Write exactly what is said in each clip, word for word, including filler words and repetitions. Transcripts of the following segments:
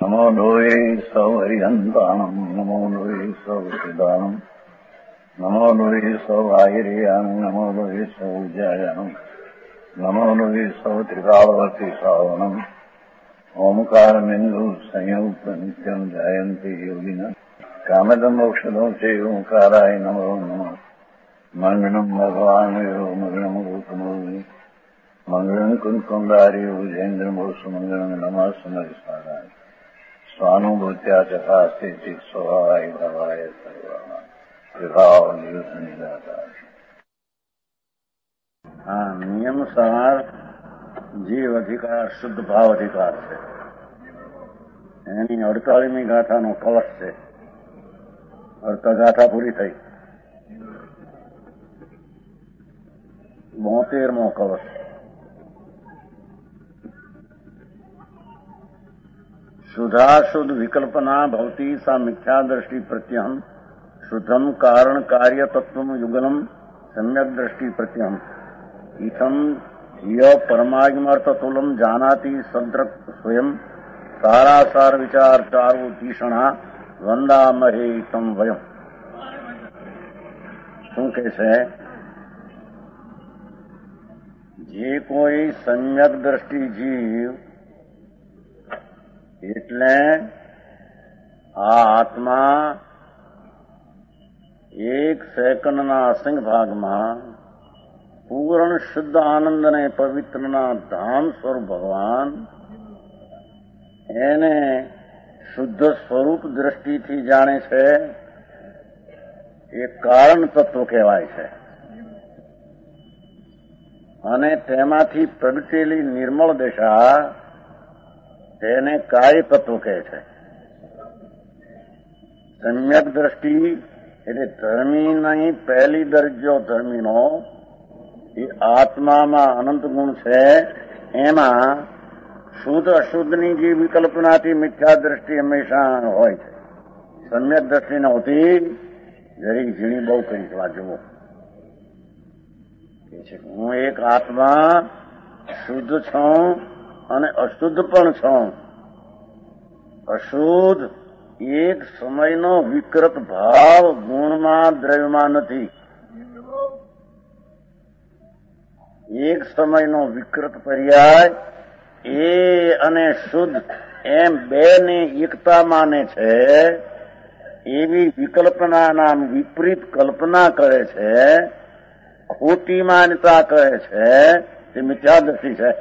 નમો લોહે સૌ હરિહંતાણમ નમો લોહે સૌ સિદાનમ નમો લોહે સૌ આયર્યાણમ નમો લોહે સૌ જયાણમ નમો લોહે સૌ ત્રિકાળવતી શ્રાવણમ ઓમકારમિંદુ સંયુક્ત નિત્યમ જયંતી યોગિના કામદમ ઔષધો છે ઓંકારાય નમો નમઃ મંગળમ ભગવાન મંગળમ ગૌતમોની મંગળમ કુંકુંડારી ઉજેન્દ્રમોષ મંગળમ નમઃ સમરિસારાય સ્વાનુભૂત્યા ચકાસ્તે સ્વભાવાય ભવાય સર્વા વિભાવ નિયુક્ત નિરાકાર. હા, નિયમ સહાર જીવ અધિકાર શુદ્ધ ભાવ અધિકાર છે. એની અડતાલીસમી ગાથાનો કલશ છે. અડતા ગાથા પૂરી થઈ. બોતેરમો કલશ. શુદ્ધાશુદ્ધ વિકલ્પના ભવતી સા મિથ્યા દ્રષ્ટિ પ્રત્યહમ શુદ્ધમ કારણ કાર્ય તત્વમ યુગલમ સમ્યક દ્રષ્ટિ પ્રત્યહમ ઇથમ ય પરમાગમર્થતુલમ જાનાતી સદ્રક સ્વયં સારાસાર વિચાર ચારુ તીષણા વંદામહે તમ વયમ. શું કે છે? જે કોઈ સમ્યક દ્રષ્ટિ જીવ એટલે આ આત્મા એક સેકન્ડના અસંગ ભાગમાં પૂર્ણ શુદ્ધ આનંદ અને પવિત્રના ધામ સ્વરૂપ ભગવાન એને શુદ્ધ સ્વરૂપ દ્રષ્ટિથી જાણે છે. એ કારણ તત્વ કહેવાય છે. અને તેમાંથી પ્રગટેલી નિર્મળ દશા તેને કાર્ય તત્વ કહે છે. સમ્યક દ્રષ્ટિ એટલે ધર્મીની પહેલી દરજ્જો ધર્મીનો એ આત્મામાં અનંત ગુણ છે. એમાં શુદ્ધ અશુદ્ધની જે વિકલ્પનાથી મિથ્યા દ્રષ્ટિ હંમેશા હોય છે. સમ્યક દ્રષ્ટિ નહોતી, જરી ઝીણી બહુ કરી વાંચવો છે. હું એક આત્મા શુદ્ધ છું અને અશુદ્ધ પણ છું. અશુદ્ધ એક સમયનો વિકૃત ભાવ ગુણમાં દ્રવ્યમાં નથી. એક સમયનો વિકૃત પર્યાય એ અને શુદ્ધ એમ બે ની એકતા માને છે. એવી વિકલ્પનાના વિપરીત કલ્પના કરે છે, ખોટી માન્યતા કરે છે. તે મિથ્યા દ્રષ્ટિ છે.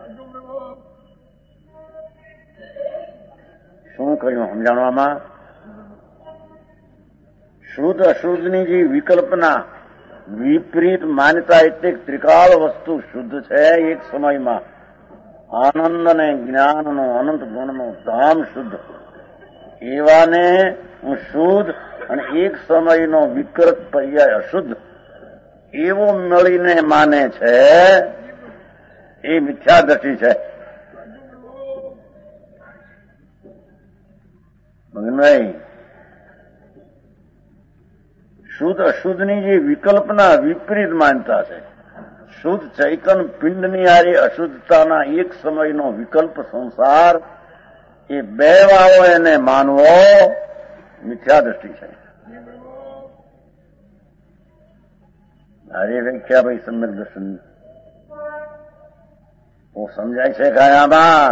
શું કહ્યું સમજાણવામાં? શુદ્ધ અશુદ્ધની જે વિકલ્પના વિપરીત માન્યતા એટલે ત્રિકાળ વસ્તુ શુદ્ધ છે. એક સમયમાં આનંદ અને જ્ઞાનનો અનંત ગુણનો ધામ શુદ્ધ, એવાને હું શુદ્ધ અને એક સમયનો વિકૃત પર્યાય અશુદ્ધ એવો મળીને માને છે. એ મિથ્યા દ્રષ્ટિ છે. નહીં, શુદ્ધ અશુદ્ધની જે વિકલ્પના વિપરીત માનતા છે. શુદ્ધ ચૈતન પિંડની હારે અશુદ્ધતાના એક સમયનો વિકલ્પ સંસાર, એ બે વાળો એને માનવો મિથ્યા દ્રષ્ટિ છે. હારી વ્યાખ્યા ભાઈ સમ્યક દર્શન તો સમજાય છે કયામાં?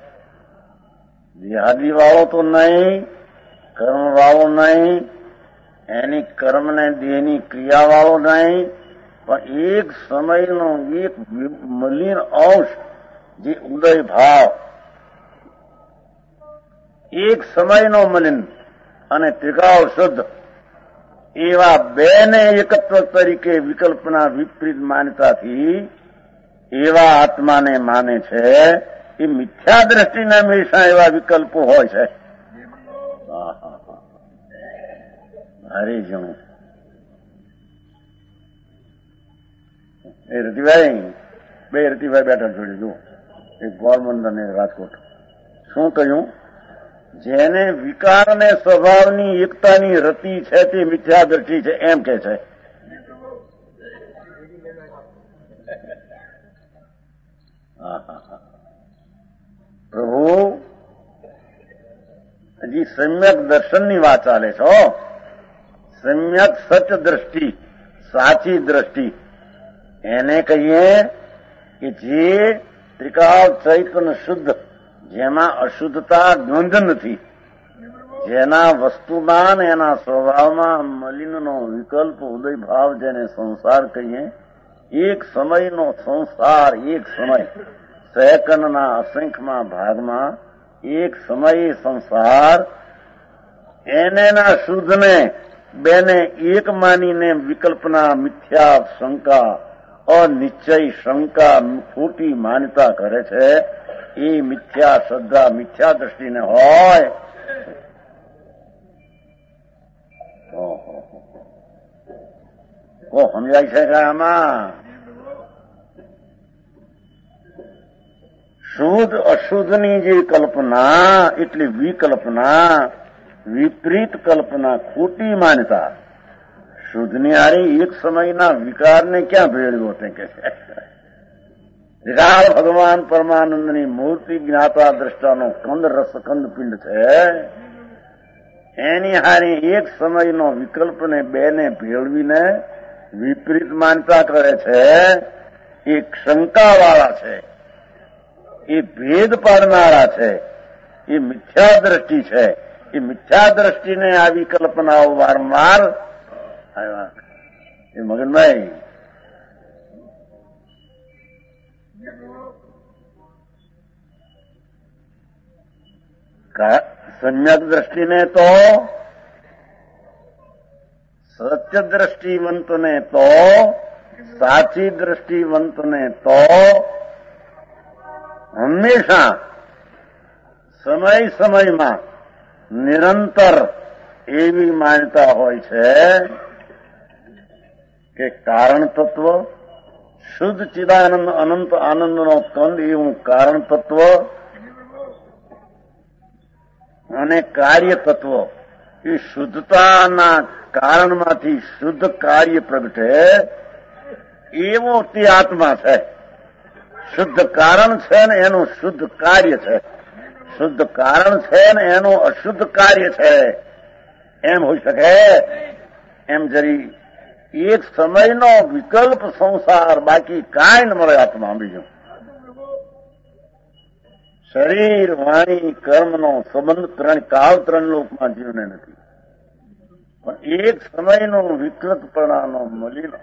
દેહાદી વાળો તો નહીં, કર્મ વાળો નહીં, એની કર્મને દેહની ક્રિયા વાળો નહીં, પણ એક સમયનો એક મલિન અંશ જે ઉદય ભાવ, એક સમયનો મલિન અને ત્રિકાળ શુદ્ધ એવા બેને એકત્વ તરીકે વિકલ્પના વિપરીત માન્યતાથી એવા આત્માને માને છે. એ મિથ્યા દ્રષ્ટિના હંમેશા એવા વિકલ્પો હોય છે. હરી જણું એ રતિભાઈ, બે રતિભાઈ બેઠા જોડે જુઓ, એક ગોરબંદર ને રાજકોટ. શું કહ્યું? જેને વિકાર અને સ્વભાવની એકતાની રતિ છે તે મિથ્યા દ્રષ્ટિ છે એમ કે છે. પ્રભુ સમ્યક દર્શનની વાત ચાલે છે. સમ્યક સચ દ્રષ્ટિ, સાચી દ્રષ્ટિ એને કહીએ કે જે ત્રિકાળ ચૈતન્ય શુદ્ધ, જેમાં અશુદ્ધતા દ્વંદ્વ નથી, જેના વસ્તુમાં એના સ્વભાવમાં મલિનનો વિકલ્પ ઉદય ભાવ, જેને સંસાર કહીએ, એક સમયનો સંસાર, એક સમય સેકન્ડના અસંખ્યમાં ભાગમાં એક સમયે સંસાર, એનેના શુદ્ધને બેને એક માનીને વિકલ્પના મિથ્યા શંકા, અનિશ્ચય શંકા, ખોટી માન્યતા કરે છે. એ મિથ્યા શ્રદ્ધા, મિથ્યા દ્રષ્ટિને હોય. કો સમજાય છે કે આમાં શુદ્ધ અશુદ્ધની જે કલ્પના, એટલી વિકલ્પના, વિપરીત કલ્પના, ખોટી માન્યતા. શુદ્ધની હારી એક સમયના વિકારને ક્યાં ભેળવ્યો તે કે છે. વિકાર ભગવાન પરમાનંદની મૂર્તિ જ્ઞાતા દ્રષ્ટાનો કંદ રસકંદ પિંડ છે. એની હારી એક સમયનો વિકલ્પને બેને ભેળવીને વિપરીત માનતા કરે છે. એ શંકાવાળા છે, એ ભેદ પાડનારા છે, એ મિથ્યા દ્રષ્ટિ છે. એ મિથ્યા દ્રષ્ટિને આવી કલ્પનાઓ વારંવાર આવ્યા. એ મગનભાઈ સમ્યક દ્રષ્ટિને તો, સત્ય દ્રષ્ટિવંતને તો, સાચી દ્રષ્ટિવંતને તો હંમેશા સમય સમયમાં નિરંતર એવી માન્યતા હોય છે કે કારણ તત્વ, શુદ્ધ ચિદાનંદ અનંત આનંદનો કંદ એવું કારણ તત્વ અને કાર્ય તત્વ, એ શુદ્ધતાના કારણમાંથી શુદ્ધ કાર્ય પ્રગટે એવો તે આત્મા છે. શુદ્ધ કારણ છે ને એનું શુદ્ધ કાર્ય છે. શુદ્ધ કારણ છે ને એનું અશુદ્ધ કાર્ય છે. એમ હોઈ શકે? એમ જરી એક સમયનો વિકલ્પ સંસાર, બાકી કાંઈ ન મળે આત્મા. બીજું શરીર, વાણી, કર્મનો સંબંધ ત્રણ કાળ ત્રણ લોકમાં જીવને નથી. પણ એક સમયનો વિકૃતપણાનો મલિનો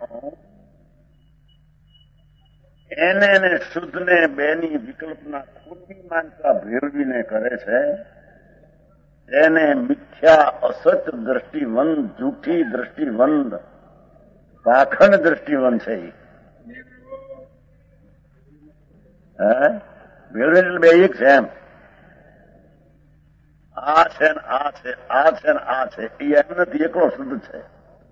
એને ને શુદ્ધને બેની વિકલ્પના ખોટી માનતા ભેળવીને કરે છે. એને મિથ્યા અસત દ્રષ્ટિવંત, જૂઠી દ્રષ્ટિવંત, પાખંડ દ્રષ્ટિવંત છે. હે ભેળવે એટલે બે એક છે. એમ આ છે ને આ છે, આ છે ને આ છે. એ એમ નથી, એકલો શુદ્ધ છે.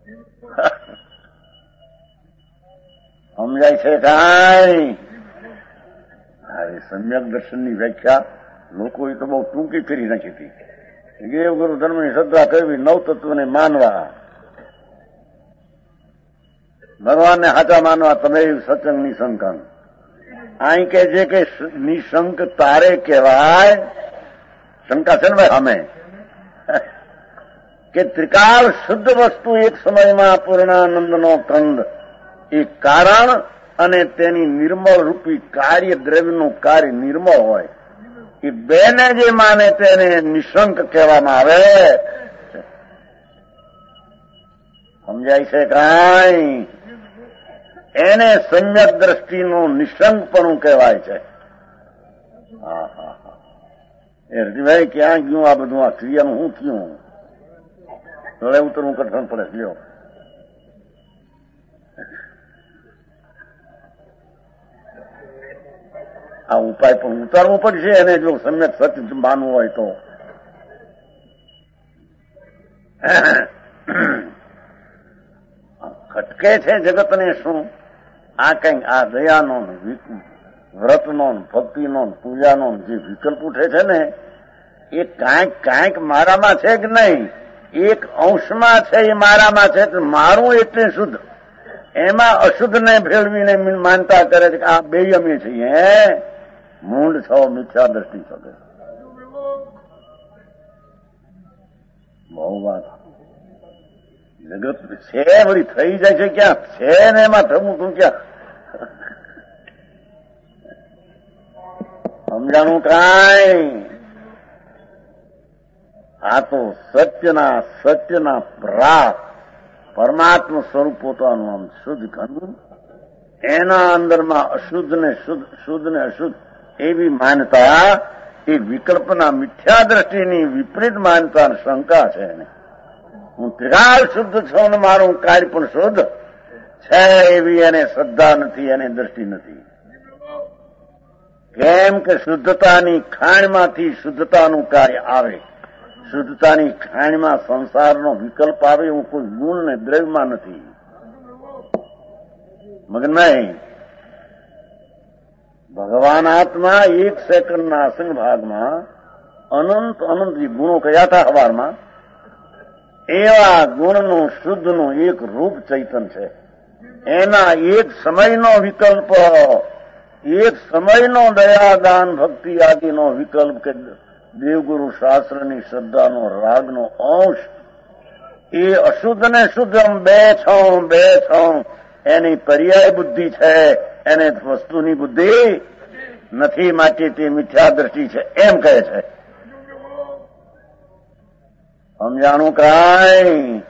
સમજાય છે કાંઈ? હવે સમ્યક દર્શનની વ્યાખ્યા લોકોએ તો બહુ ટૂંકી કરી નાખી હતી. દેવ ગુરુ ધર્મની શ્રદ્ધા કરવી, નવ તત્વને માનવા, ભગવાનને હાચા માનવા, તમે સત્સંગ નિશંકન. અહીં કે છે કે નિશંક તારે કહેવાય. શંકા છે ને ભાઈ અમે કે ત્રિકાળ શુદ્ધ વસ્તુ એક સમયમાં પૂર્ણાનંદનો કંદ, એ કારણ અને તેની નિર્મળ રૂપી કાર્ય દ્રવ્યનું કાર્ય નિર્મળ હોય. એ બેને જે માને તેને નિશંક કહેવામાં આવે. સમજાય છે કાંઈ? એને સમ્યક દ્રષ્ટિનું નિશંકપણું કહેવાય છે. હા હા હા એ હરજીભાઈ ક્યાં ગયું આ બધું? આ ક્રિયાનું શું થયું? હવે ઉતરવું કઠણ પડે. લ્યો આ ઉપાય પણ ઉતારવો પડશે એને, જો સમ્યક સત્ય માનવું હોય તો. ખટકે છે જગતને શું? આ કઈ આ દયાનો, વ્રતનો, ભક્તિનો, પૂજાનો જે વિકલ્પ ઉઠે છે ને, એ કાંઈક કાંઈક મારામાં છે કે નહીં? એક અંશમાં છે, એ મારામાં છે. મારું એટલે શુદ્ધ, એમાં અશુદ્ધને ભેળવીને માનતા કરે છે કે આ બે અમે છીએ. મૂંડ છો, મિથ્યા દ્રષ્ટિ છો. બહુ વાત. જગત છે વળી થઈ જાય છે ક્યાં છે ને એમાં થવું તું ક્યાં સમજાણું કાંઈ. આ તો સત્યના સત્યના પ્રાપ પરમાત્મા સ્વરૂપ પોતાનું આમ શુદ્ધ કરવું, એના અંદરમાં અશુદ્ધ ને શુદ્ધ શુદ્ધ ને અશુદ્ધ એવી માનતા એ વિકલ્પના મિથ્યા દ્રષ્ટિની વિપરીત માનતા શંકા છે એને. હું ત્રિકાળ શુદ્ધ છું ને મારું કાર્ય પણ શુદ્ધ છે એવી એને શ્રદ્ધા નથી, એને દ્રષ્ટિ નથી. કેમ કે શુદ્ધતાની ખાણમાંથી શુદ્ધતાનું કાર્ય આવે, શુદ્ધતાની ખાણમાં સંસારનો વિકલ્પ આવે એવું કોઈ ગુણ ને દ્રવ્યમાં નથી. મગન નહીં. ભગવાન આત્મા એક સેકન્ડના અસંગ ભાગમાં અનંત અનંત ગુણો કયા હતા હવારમાં, એવા ગુણનું શુદ્ધનું એક રૂપ ચૈતન છે. એના એક સમયનો વિકલ્પ, એક સમયનો દયાદાન ભક્તિ આદિનો વિકલ્પ કે દેવગુરુ શાસ્ત્રની શ્રદ્ધાનો રાગનો અંશ, એ અશુદ્ધ ને શુદ્ધ બે છો બે છો એની પર્યાય બુદ્ધિ છે, એને વસ્તુની બુદ્ધિ નથી, માટે તે મિથ્યા દ્રષ્ટિ છે એમ કહે છે. સમજાણું કાંઈ.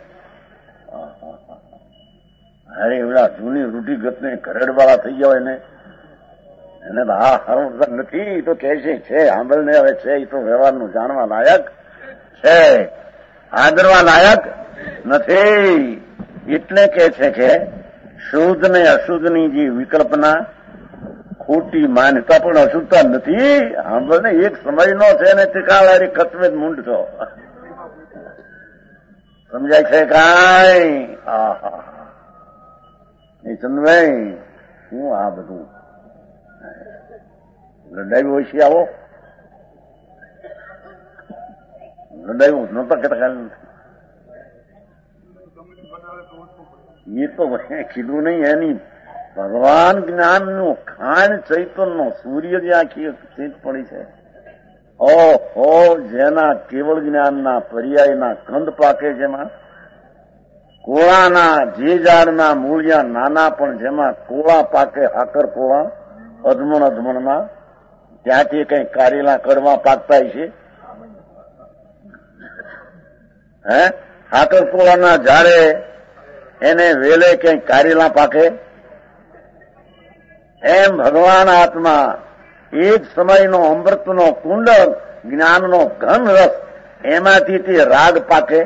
અરે એવડા જૂની રૂઢિગતને ઘરેડવાળા થઈ ગયા એને એને તો હા હરવતા નથી, તો કે છે સાંભળ ને હવે છે, એ તો વ્યવહારનું જાણવા લાયક છે, આદરવા લાયક નથી. એટલે કે છે કે શુદ્ધ ને અશુદ્ધની જે વિકલ્પના ખોટી માન્યતા પણ અશુદ્ધતા નથી. સાંભળ ને એક સમયનો છે ને ત્રિકાળારી કત્વે મૂંડ છો. સમજાય છે કાંઈ. હા હા એ ચંદ્રભાઈ શું આ બધું લડાઈ ઓછી આવો લડાઈ નહોતા કેતા એ તો કીધું નહીં. એની ભગવાન જ્ઞાનનું ખાણ ચૈતનનો સૂર્ય જે આખી ચીજ પડી છે, ઓહો જેના કેવળ જ્ઞાનના પર્યાયના કંદ પાકે, જેમાં કોળાના જે ઝાડના મૂળિયા નાના પણ જેમાં કોળા પાકે, હાકર કોળા અધમણ અધમણમાં, ત્યાંથી કઈ કારેલા કડવા પાકતા છે. હે હાકર કોળાના ઝાડે એને વેલે ક્યાંય કારેલા પાકે, એમ ભગવાન આત્મા એક સમયનો અમૃતનો કુંડ જ્ઞાનનો ઘન રસ, એમાંથી તે રાગ પાકે.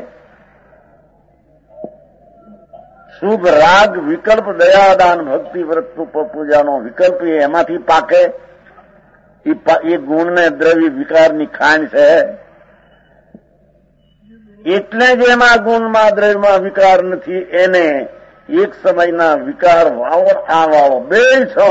શુભ રાગ વિકલ્પ દયાદાન ભક્તિ વ્રત પૂજાનો વિકલ્પ એમાંથી પાકે. એ ગુણને દ્રવ્ય વિકારની ખાંડ છે. એટલે જ એમાં ગુણમાં દ્રવ્યમાં વિકાર નથી. એને એક સમયના વિકાર વાવો આ વાવો બે છો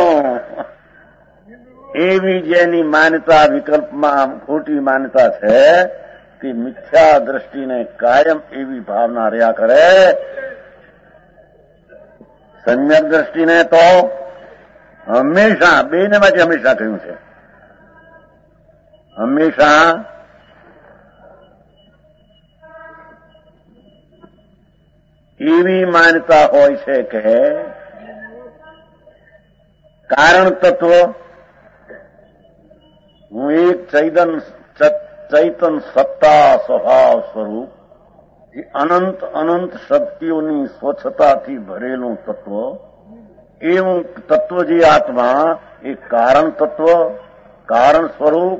એવી જેની માન્યતા વિકલ્પમાં ખોટી માન્યતા છે, તે મિથ્યા દ્રષ્ટિને કાયમ એવી ભાવના રહ્યા કરે. સમ્યક દ્રષ્ટિને તો હંમેશા બેને માટે હંમેશા કહ્યું છે, હંમેશા એવી માન્યતા હોય છે કે કારણ તત્વ હું એક ચૈતન ચૈતન સત્તા સ્વભાવ સ્વરૂપ અનંત અનંત શક્તિઓની સ્વચ્છતાથી ભરેલું તત્વ, એવું તત્વ જે આત્મા એ કારણ તત્વ, કારણ સ્વરૂપ,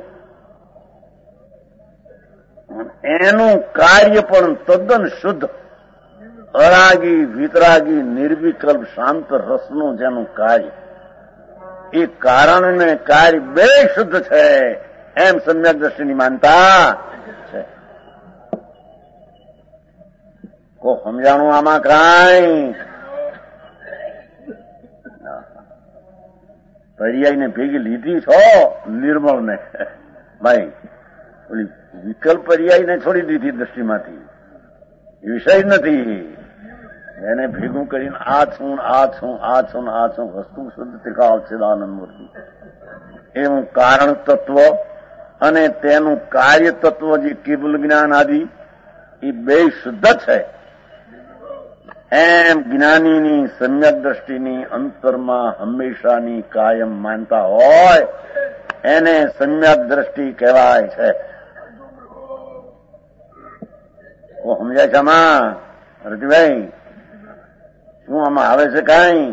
એનું કાર્ય પણ તદ્દન શુદ્ધ, અરાગી વિતરાગી નિર્વિકલ્પ શાંત રસનું જેનું કાર્ય, એ કારણ ને કાર્ય બે શુદ્ધ છે એમ સમ્યક દ્રષ્ટિની માનતા છે. કો સમજાણું આમાં કાંઈ. પર્યાયને ભેગી લીધી છો નિર્મળને ભાઈ, ઓલી વિકલ્પ પર્યાયને છોડી દીધી દ્રષ્ટિમાંથી, વિષય નથી. એને ભેગું કરીને આ છું આ છું આ છું આ છું વસ્તુ શુદ્ધ ત્રિકાળ ચિદાનંદ મૂર્તિ, એવું કારણ તત્વ અને તેનું કાર્ય તત્વ જે કેવલ જ્ઞાન આદિ એ બે શુદ્ધ છે. એમ જ્ઞાનીની સમ્યક દ્રષ્ટિની અંતરમાં હંમેશાની કાયમ માનતા હોય એને સમ્યક દ્રષ્ટિ કહેવાય છે. ઓ સમજાય છે આમાં રતિભાઈ? શું આમાં આવે છે કઈ?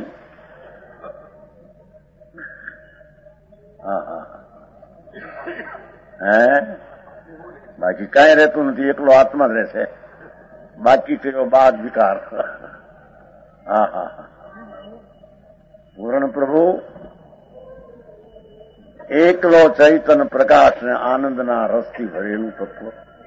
હા હા હે બાકી કઈ રહેતું નથી, એકલો આત્મા જ રહેશે. બાકી કયો બાદ વિકાર. હા હા પૂર્ણ પ્રભુ એકલો ચૈતન્ય પ્રકાશ ને આનંદના રસથી ભરેલું તત્વ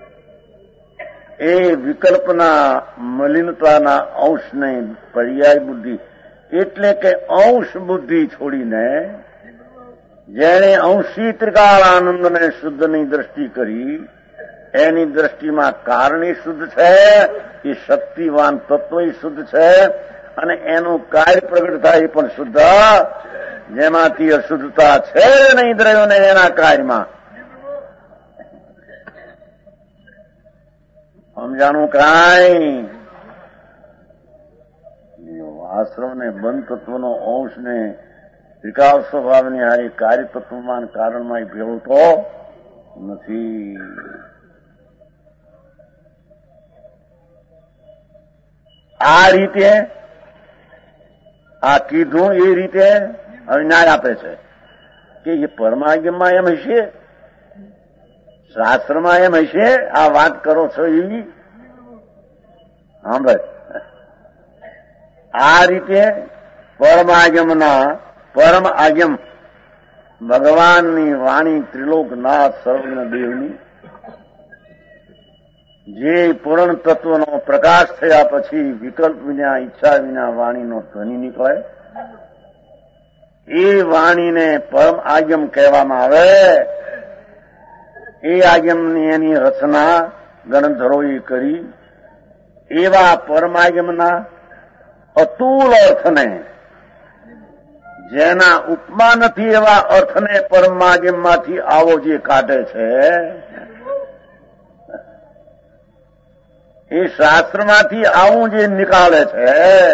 એ વિકલ્પના મલિનતાના અંશને પર્યાય બુદ્ધિ એટલે કે અંશ બુદ્ધિ છોડીને જેણે અંશી ત્રિકાળ આનંદને શુદ્ધની દ્રષ્ટિ કરી એની દ્રષ્ટિમાં કારણી શુદ્ધ છે, એ શક્તિવાન તત્વ શુદ્ધ છે અને એનું કાર્ય પ્રગટ થાય એ પણ શુદ્ધ, જેમાંથી અશુદ્ધતા છે નહીં દ્રવ્યોને એના કાર્યમાં. સમજાણું કાંઈ? આશ્રમ ને બંધ તત્વનો અંશ ને ત્રિકાળ સ્વભાવની હારી કાર્ય તત્વમાં કારણમાં ભેળવતો નથી. આ રીતે આ કીધું એ રીતે હવે ન્યાય આપે છે કે એ પરમાજ્ઞમાં એમ હશે, શાસ્ત્રમાં એમ હશે. આ વાત કરો છો એવી હા ભાઈ. આ રીતે પરમાજ્ઞમના પરમ આજ્ઞમ ભગવાનની વાણી ત્રિલોકનાથ સર્વજ્ઞ દેવની જે પૂર્ણ તત્વનો પ્રકાશ થયા પછી વિકલ્પ વિના ઈચ્છા વિના વાણીનો ધ્વનિ નીકળે એ વાણીને પરમ આજ્ઞમ કહેવામાં આવે. એ આજ્ઞમની એની રચના ગણધરોએ કરી. એવા પરમાજ્ઞમના અતુલ અર્થને જેના ઉપમા નથી એવા અર્થને પરમાજ્ઞમમાંથી આવો જે કાઢે છે એ શાસ્ત્રમાંથી આવું જે નીકાળે છે.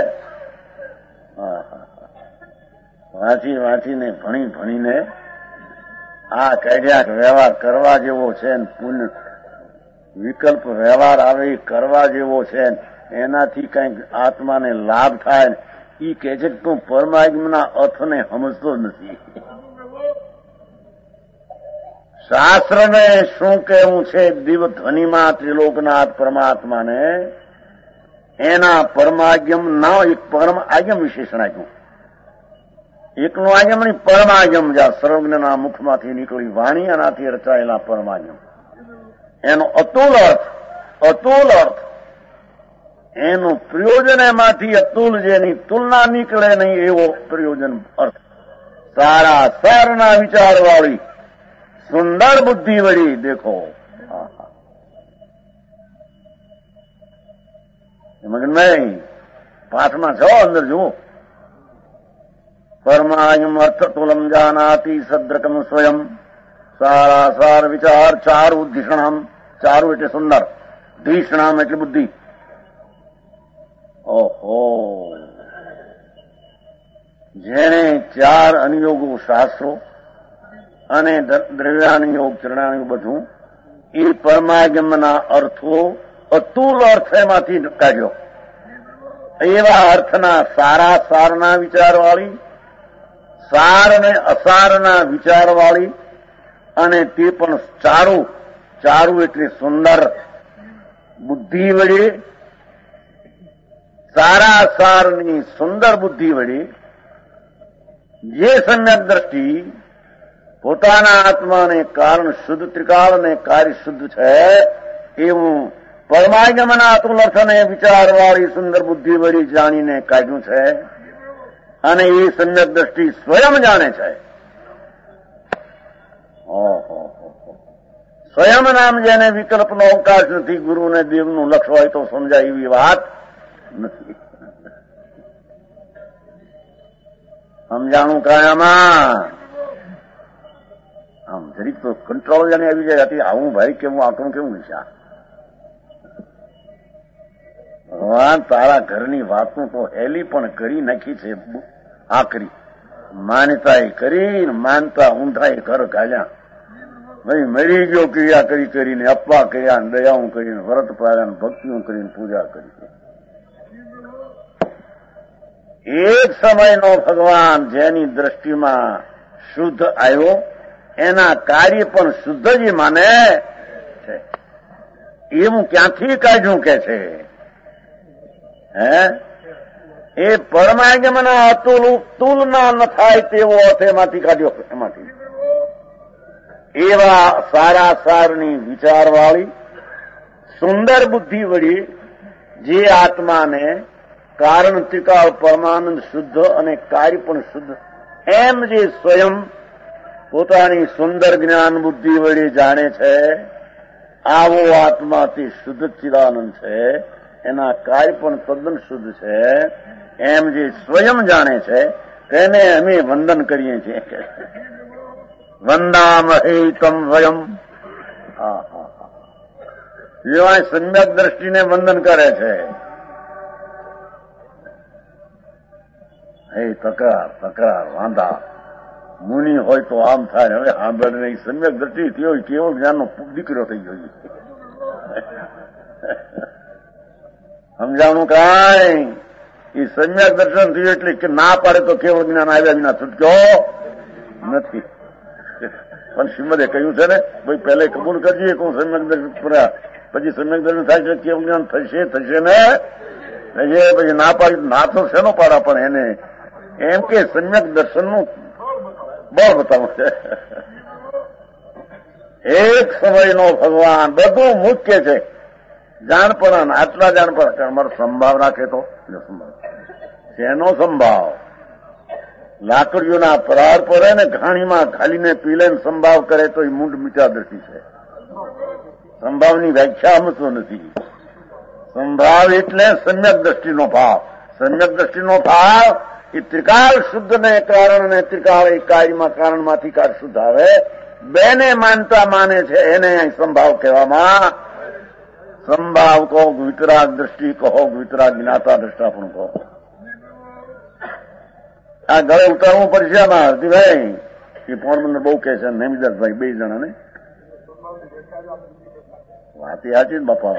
વાંચી વાંચીને ભણી ભણીને આ કાઢ્યા વ્યવહાર કરવા જેવો છે ને પુણ્ય વિકલ્પ વ્યવહાર આવે એ કરવા જેવો છે, એનાથી કંઈક આત્માને લાભ થાય એ કહે છે કે તું પરમાત્માના અર્થને સમજતો નથી. શાસ્ત્રને શું કહેવું છે દિવ ધ્વનિમાં ત્રિલોકનાથ પરમાત્માને એના પરમાજ્ઞમ ના એક પરમ આજ્ઞમ વિશેષણ આપ્યું. એકનું આજ્ઞમ નહીં, પરમાજ્ઞમ જ્યાં સર્વજ્ઞના મુખમાંથી નીકળી વાણી એનાથી રચાયેલા પરમાજ્ઞમ એનો અતુલ અર્થ અતુલ અર્થ એનું પ્રયોજન એમાંથી અતુલ જેની તુલના નીકળે નહીં એવો પ્રયોજન અર્થ. સારા સારના વિચાર વાળી સુંદર બુદ્ધિ વળી દેખો. મગનભાઈ પાઠમાં છો અંદર જુઓ. પરમાયમ અર્થ તુલમ જાનાતી સદ્રકમ સ્વયં સારા સાર વિચાર ચારુ ધીષણામ. ચારુ એટલે સુંદર, ધીષણામ એટલે બુદ્ધિ. ઓહો જેને ચાર અનુયોગો શાસ્ત્રો અને દ્રવ્યાનુયોગ ચરણાનુયોગ બધું એ પરમાગમના અર્થો અતુલ અર્થ એમાંથી કાઢ્યો. એવા અર્થના સારા સારના વિચારવાળી, સાર અને અસારના વિચારવાળી અને તે પણ ચારું ચારું એટલે સુંદર બુદ્ધિ વડે, સારા સારની સુંદર બુદ્ધિ વડે જે સમ્યક દ્રષ્ટિ પોતાના આત્માને કારણ શુદ્ધ ત્રિકાળ અને કાર્ય શુદ્ધ છે એવું પરમાગમના અતુલ અર્થને વિચારવાળી સુંદર બુદ્ધિ વળી જાણીને કાઢ્યું છે અને એ સમ્યક દ્રષ્ટિ સ્વયં જાણે છે. ઓહો સ્વયં નામ જેને વિકલ્પનો અવકાશ નથી, ગુરુને દેવનું લક્ષ્ય હોય તો સમજાય એવી વાત નથી. સમજાણું કાયામાં આમ જરીક તો કંટ્રોલ જાણે આવી જાય હતી. આવું ભાઈ કેવું આટલું કેવું વિચાર ભગવાન તારા ઘરની વાતો તો હેલી પણ કરી નાખી છે આખરી. માનતા એ કરી, માનતા ઊંધા એ ઘર ગાલ્યા. ભાઈ મરી ગયો ક્રિયા કરી કરીને, અપવા કર્યા, દયાઓ કરીને, વ્રત પાડ્યા, ભક્તિઓ કરીને, પૂજા કરી. એક સમયનો ભગવાન જેની દ્રષ્ટિમાં શુદ્ધ આવ્યો, એના કાર્ય પણ શુદ્ધ જ માને છે. એવું ક્યાંથી કાઢ્યું કે છે? હે એ પરમાગમના અતુલ તુલના ન થાય તેવો અર્થ એમાંથી કાઢ્યો. એમાંથી એવા સારા સારની વિચારવાળી સુંદર બુદ્ધિ વળી જે આત્માને કારણ ત્રિકાળ પરમાનંદ શુદ્ધ અને કાર્ય પણ શુદ્ધ એમ જે સ્વયં પોતાની સુંદર જ્ઞાન બુદ્ધિ વળી જાણે છે, આવો આત્મા તે શુદ્ધ ચિદાનંદ છે, એના કાર્ય પણ તદ્દન શુદ્ધ છે, એમ જે સ્વયં જાણે છે તેને અમે વંદન કરીએ છીએ. વંદામહે તમ વયમ. હા હા હા એવા સમ્યક દ્રષ્ટિને વંદન કરે છે. હે તકરાર તકરાર વાંધા મુનિ હોય તો આમ થાય. હવે સાંભળને સમ્યક દ્રષ્ટિ થયો કેવો જ્ઞાનનો દીકરો થઈ ગયો. સમજાવનું કાંઈ એ સમ્યક દર્શન થયું એટલે કે ના પાડે તો કેવળ જ્ઞાન આવ્યા વિના છૂટક્યો નથી. પણ શ્રીમદે કહ્યું છે ને ભાઈ પહેલે કબૂલ કરજે કે હું સમ્યક દર્શન કર્યા, પછી સમ્યક દર્શન થાય છે કેવું જ્ઞાન થશે થશે ને થશે. પછી ના પાડી ના તો શેનો પાડા, પણ એને એમ કે સમ્યક દર્શનનું બળ બતાવું છે. એક સમયનો ભગવાન બધું મુખ્ય છે. જાણપણા આટલા જાણપણા અમારો સંભાવ રાખે તો શેનો સંભાવ? લાકડીઓના પરાર પડે ને ઘાણીમાં ખાલીને પીલે સંભાવ કરે તો એ મૂંડ મીઠા દ્રષ્ટિ છે. સંભાવની વ્યાખ્યા સમજતો નથી. સંભાવ એટલે સમ્યક દ્રષ્ટિનો ભાવ. સમ્યક દ્રષ્ટિનો ભાવ એ ત્રિકાળ શુદ્ધને કારણે ત્રિકાળ એ કાર્યમાં કારણમાંથી કાર શુદ્ધ આવે. બેને માનતા માને છે એને સંભાવ કહેવામાં. સંભાવ કહો, વિતરાગ દ્રષ્ટિ કહો, વિતરાગ જ્ઞાતા દ્રષ્ટા પણ કહો. આ ગળે ઉતારવું પડશે આમાં હરજીભાઈ. એ પણ મને બહુ કહે છે નેમિદાસભાઈ બે જણા ને વાત સાચી જ બાપા.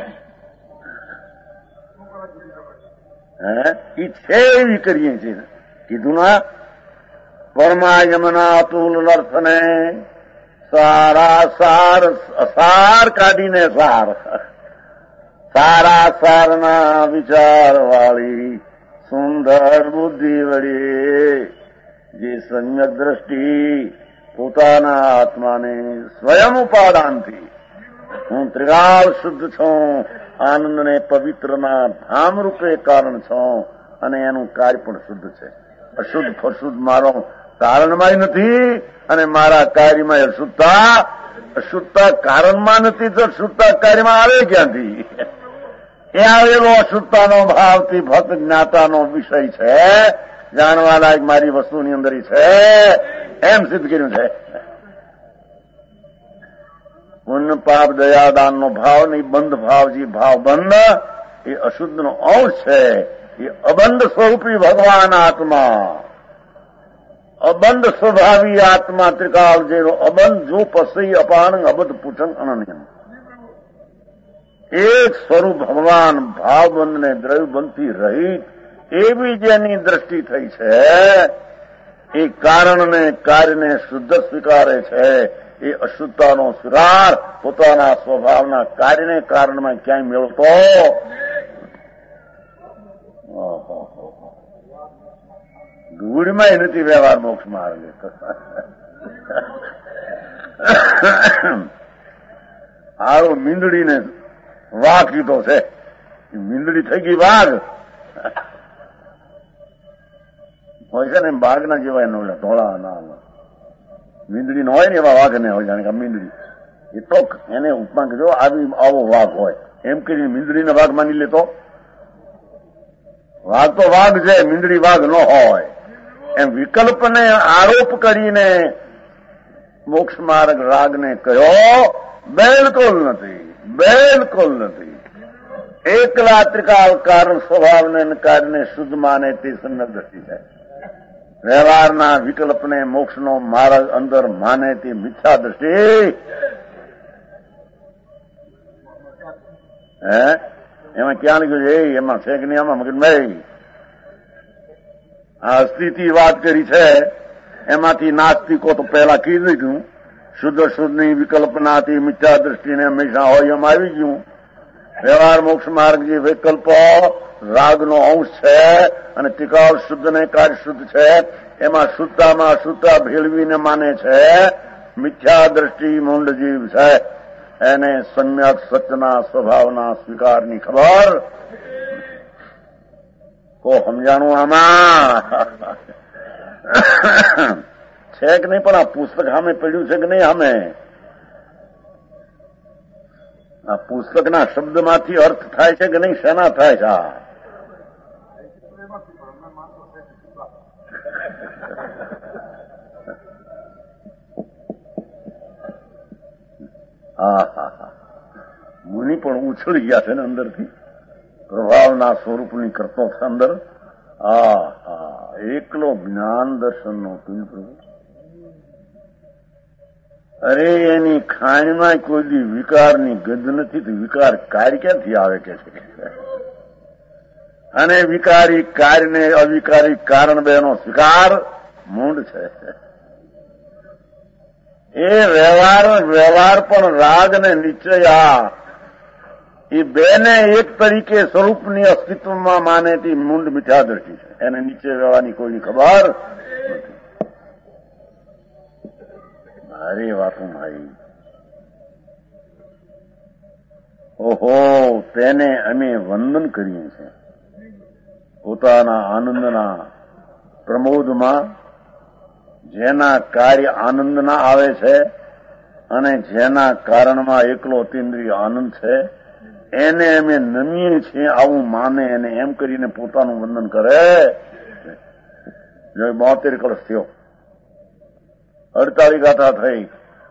હે એ છે એવી કરીએ છીએ. કીધું ના પરમાયમના અતુલ અર્થને સારા સાર સાર કાઢીને સાર સારા સારના વિચાર વાળી સુંદર બુદ્ધિ વળી જે સમ્યક દ્રષ્ટિ પોતાના આત્માને સ્વયં ઉપાદાનથી હું ત્રિકાળ શુદ્ધ છું, આનંદને પવિત્રના ધામ રૂપે કારણ છું, અને એનું કાર્ય પણ શુદ્ધ છે. અશુદ્ધ ફશુદ્ધ મારો કારણમાં નથી અને મારા કાર્યમાં અશુદ્ધતા અશુદ્ધતા કારણમાં નથી તો શુદ્ધતા કાર્યમાં આવે ક્યાંથી? એ આવેલો અશુદ્ધતાનો ભાવથી ભક્ત જ્ઞાતાનો વિષય છે, જાણવા લાયક મારી વસ્તુની અંદર છે એમ સિદ્ધ કર્યું છે. પુણ્ય પાપ દયાદાનનો ભાવ નહીં, બંધ ભાવ જે ભાવ બંધ એ અશુદ્ધનો અંશ છે. એ અબંધ સ્વરૂપી ભગવાન આત્મા, અબંધ સ્વભાવી આત્મા ત્રિકાળ જેનો અબંધ જો પસઈ અપાન અબધ પૂછન અનન્ય એક સ્વરૂપ ભગવાન ભાવબંધ ને દ્રવ્યબંધથી રહિત એવી જેની દ્રષ્ટિ થઈ છે, એ કારણને કાર્યને શુદ્ધ સ્વીકારે છે. એ અશુદ્ધતાનો સ્વીકાર પોતાના સ્વભાવના કાર્યને કારણમાં ક્યાંય મેળવતો ધૂળમાં નથી વ્યવહાર મોક્ષ માર્ગે. આવો મીંદડીને વાઘ કીધો છે, મીંદડી થઈ ગઈ વાઘ હોય છે ને, બાઘના જેવા એનો ધોળા ના મીંદડી નો હોય ને એવા વાઘ ને હોય. જાણે કે મીંદડી એ તો એને ઉપમા કીધો આવી આવો વાઘ હોય એમ કરીને મીંદડીને વાઘ માની લેતો. વાઘ તો વાઘ છે, મીંદડી વાઘ ન હોય એમ વિકલ્પને આરોપ કરીને મોક્ષ માર્ગ રાગને કહ્યો બિલકુલ નથી, બિલકુલ નથી. એકલા ત્રિકાળ કારણ સ્વભાવને કારણે શુદ્ધ માને તે સમ્યક દ્રષ્ટિ છે. વ્યવહારના વિકલ્પને મોક્ષનો માર્ગ અંદર માને તે મિથ્યા દ્રષ્ટિ. હે એમાં ક્યાં લખ્યું છે? એમાં છે કે નહીં? આમાં મગનભાઈ આ અસ્થિતિ વાત કરી છે, એમાંથી નાસ્તિકો તો પહેલા કીધું દીધું. શુદ્ધ શુદ્ધની વિકલ્પનાથી મિથ્યા દ્રષ્ટિને હંમેશા હોય એમ આવી ગયું. વ્યવહાર મોક્ષ માર્ગ જે વિકલ્પ રાગનો અંશ છે અને તિકાવ શુદ્ધ ને કાર્ય શુદ્ધ છે, એમાં શુદ્ધતામાં શુદ્ધતા ભેળવીને માને છે. મિથ્યા દ્રષ્ટિ મૂંડ જીવ છે, એને સમ્યક સત્યના સ્વભાવના સ્વીકારની ખબર કો સમજાણું આમાં છે કે નહીં? પણ આ પુસ્તક સામે પડ્યું છે કે નહીં? સામે આ પુસ્તકના શબ્દમાંથી અર્થ થાય છે કે નહીં? શેના થાય છે? હા હા હા મુનિ પણ ઉછળી ગયા છે ને અંદરથી, પ્રભાવના સ્વરૂપની કરતો છે અંદર. હા હા એકલો જ્ઞાન દર્શનનો તું પ્રભુ. અરે એની ખાણીમાં કોઈ દી વિકારની ગંધ નથી, તો વિકાર કાર્ય ક્યાંથી આવે કે છે? અને વિકારી કાર્યને અવિકારી કારણ બેનો સ્વીકાર મૂંડ છે. એ વ્યવહાર વ્યવહાર પણ રાગ ને નિશ્ચય એ બેને એક તરીકે સ્વરૂપની અસ્તિત્વમાં માને તે મૂંડ મિથ્યા દ્રષ્ટિ છે. એને નીચે વ્યવહારની કોઈની ખબર નથી. મારી વાતો ભાઈ, ઓહો તેને અમે વંદન કરીએ છીએ. પોતાના આનંદના પ્રમોદમાં જેના કાર્ય આનંદના આવે છે અને જેના કારણમાં એકલો અતિન્દ્રિય આનંદ છે, એને અમે નમીએ છીએ. આવું માને એને એમ કરીને પોતાનું વંદન કરે. જો બોતેર કળશ થયો, અડતાલીસ ગાથા થઈ.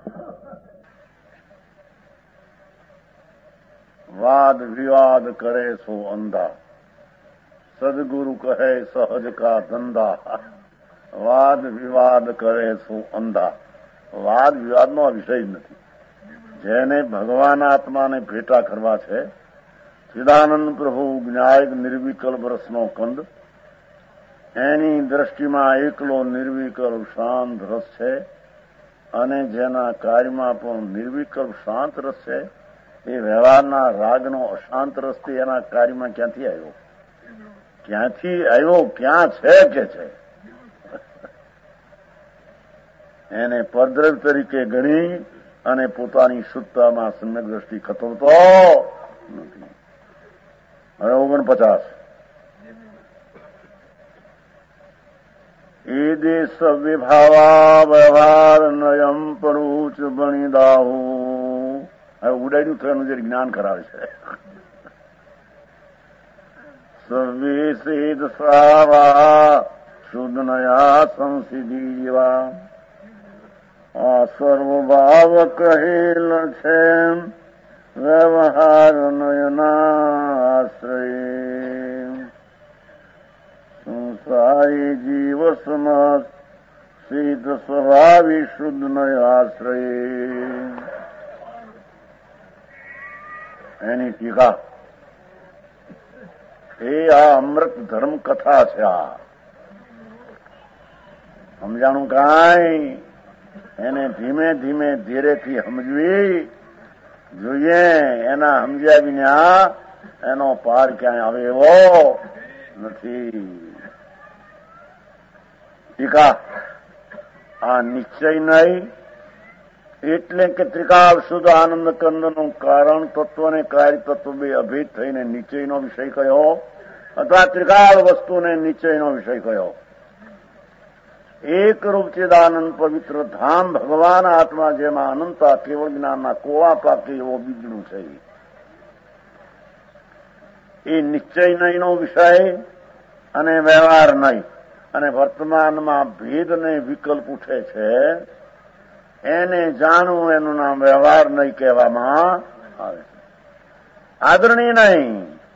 વાદ વિવાદ કરે સો અંધા, સદગુરુ કહે સહજ કા ધંધા. વાદ વિવાદ કરે સો અંધા. વાદ વિવાદનો આ વિષય જ નથી. જેને ભગવાન આત્માને ભેટા કરવા છે, ચિદાનંદ પ્રભુ જ્ઞાયક નિર્વિકલ્પ રસનો કંદ, એની દ્રષ્ટિમાં એકલો નિર્વિકલ્પ શાંત રસ છે અને જેના કાર્યમાં પણ નિર્વિકલ્પ શાંત રસ છે. એ વ્યવહારના રાગનો અશાંત રસથી એના કાર્યમાં ક્યાંથી આવ્યો? ક્યાંથી આવ્યો? ક્યાં છે કે છે? એને પરદ્રવ્ય તરીકે ગણી અને પોતાની શુદ્ધતામાં સમ્યક દ્રષ્ટિ ખતવતો નથી. હવે ઓગણપચાસ એ દેશ વિભાવા વ્યવહાર નયમ પડુચ બણી દાવું. હવે ઉડાડ્યું થયું જે જ્ઞાન કરાવે છે. સવિષેદ સાવા શુદ્ધ નયા સંસિધી જેવા આ સર્વભાવ કહેલ છે વ્યવહાર નયનાશ્રય. સંસારી જીવ સમસ્ત સિદ્ધ સ્વભાવી શુદ્ધ નયાશ્રય. એની ટીકા એ આ અમૃત ધર્મ કથા છે. આ સમજાણું કાંઈ? એને ધીમે ધીમે ધીરેથી સમજવી જોઈએ. એના સમજ્યા વિના એનો પાર ક્યાંય આવે એવો નથી. ટીકા આ નિશ્ચય નહીં એટલે કે ત્રિકાળ શુદ્ધ આનંદ કંદનું કારણ તત્વ ને કાર્ય તત્વ બે અભેદ થઈને નિશ્ચયનો વિષય કયો અથવા ત્રિકાળ વસ્તુને નિશ્ચયનો વિષય કયો. એક રૂપ ચિદાનંદ પવિત્ર ધામ ભગવાન આત્મા જેમાં અનંતા કેવળ જ્ઞાનના કોવા પાકે એવો બીજનું છે. એ નિશ્ચય નહીંનો વિષય અને વ્યવહાર નહીં. અને વર્તમાનમાં ભેદ ને વિકલ્પ ઉઠે છે, એને જાણવું એનું નામ વ્યવહાર નહીં કહેવામાં આવે છે. આદરણીય નહીં.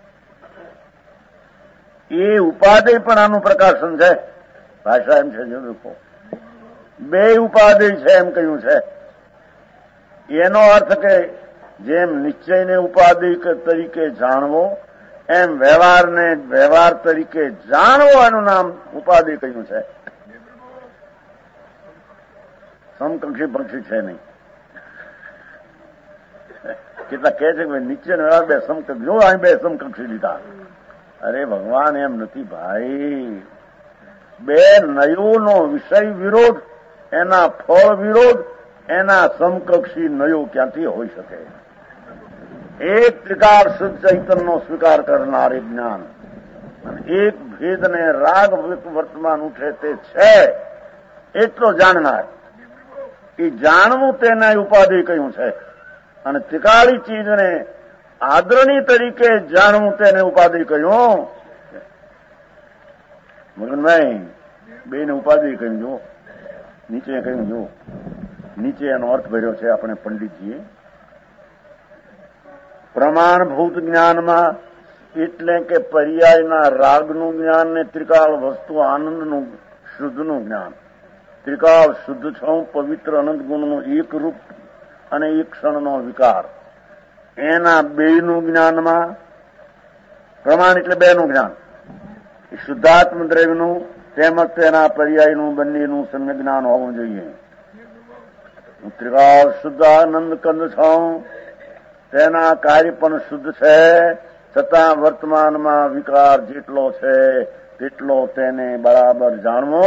એ ઉપાધિ પણ આનું પ્રકાશન છે. ભાષા એમ છે, જો બે ઉપાધિ છે એમ કહ્યું છે. એનો અર્થ કે જેમ નિશ્ચયને ઉપાધિ તરીકે જાણવો, એમ વ્યવહારને વ્યવહાર તરીકે જાણવો, એનું નામ ઉપાધિ કહ્યું છે. સમકક્ષી પક્ષી છે નહીં. કેટલા કહે છે કે નીચે વ્યવહાર બે સમકક્ષ, જો અહીં બે સમકક્ષી લીધા. અરે ભગવાન, એમ નથી ભાઈ. બે નયોનો વિષય વિરોધ, એના ફળ વિરોધ, એના સમકક્ષી નયો ક્યાંથી હોઈ શકે? એક ત્રિકાર શુદ્ધ ચૈતન્યનો સ્વીકાર કરનાર જ્ઞાન, એક ભેદને રાગ વર્તમાન ઉઠે તે છે એટલો જાણનાર, એ જાણવું તેના ઉપાધિ કહ્યું છે. અને ત્રિકાળી ચીજને આદરણી તરીકે જાણવું તેને ઉપાધિ કહ્યું. મગનભાઈ, બે ને ઉપાધિ કહ્યું. જો નીચે કહ્યું, જો નીચે એનો અર્થ ભર્યો છે આપણે પંડિતજીએ. પ્રમાણભૂત જ્ઞાનમાં એટલે કે પર્યાયના રાગનું જ્ઞાન ને ત્રિકાળ વસ્તુ આનંદનું શુદ્ધનું જ્ઞાન. ત્રિકાળ શુદ્ધ છ પવિત્ર અનંત ગુણનું એક રૂપ અને એક ક્ષણનો વિકાર, એના બેનું જ્ઞાનમાં પ્રમાણ એટલે બેનું જ્ઞાન, શુદ્ધાત્મ દ્રવ્યનું તેમજ તેના પર્યાયનું બંનેનું સમ્યક જ્ઞાન હોવું જોઈએ. ત્રિકાળ શુદ્ધ આનંદ કંદ છું, તેના કાર્ય પણ શુદ્ધ છે, છતાં વર્તમાનમાં વિકાર જેટલો છે તેટલો તેને બરાબર જાણવો.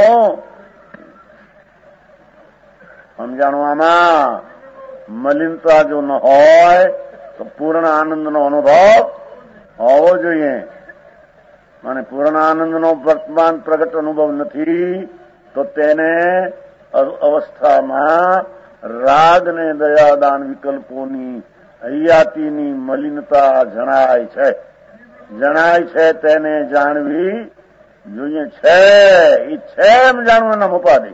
સમજાણવામાં મલિનતા જો ન હોય તો પૂર્ણ આનંદનો અનુભવ હોવો જોઈએ. અને પૂર્ણ આનંદનો વર્તમાન પ્રગટ અનુભવ નથી તો તેને અવસ્થામાં રાગ ને દયાદાન વિકલ્પોની હૈયાતીની મલિનતા જણાય છે. જણાય છે તેને જાણવી જોઈએ. છે એ છે એમ જાણવું એના ઉપાધિ.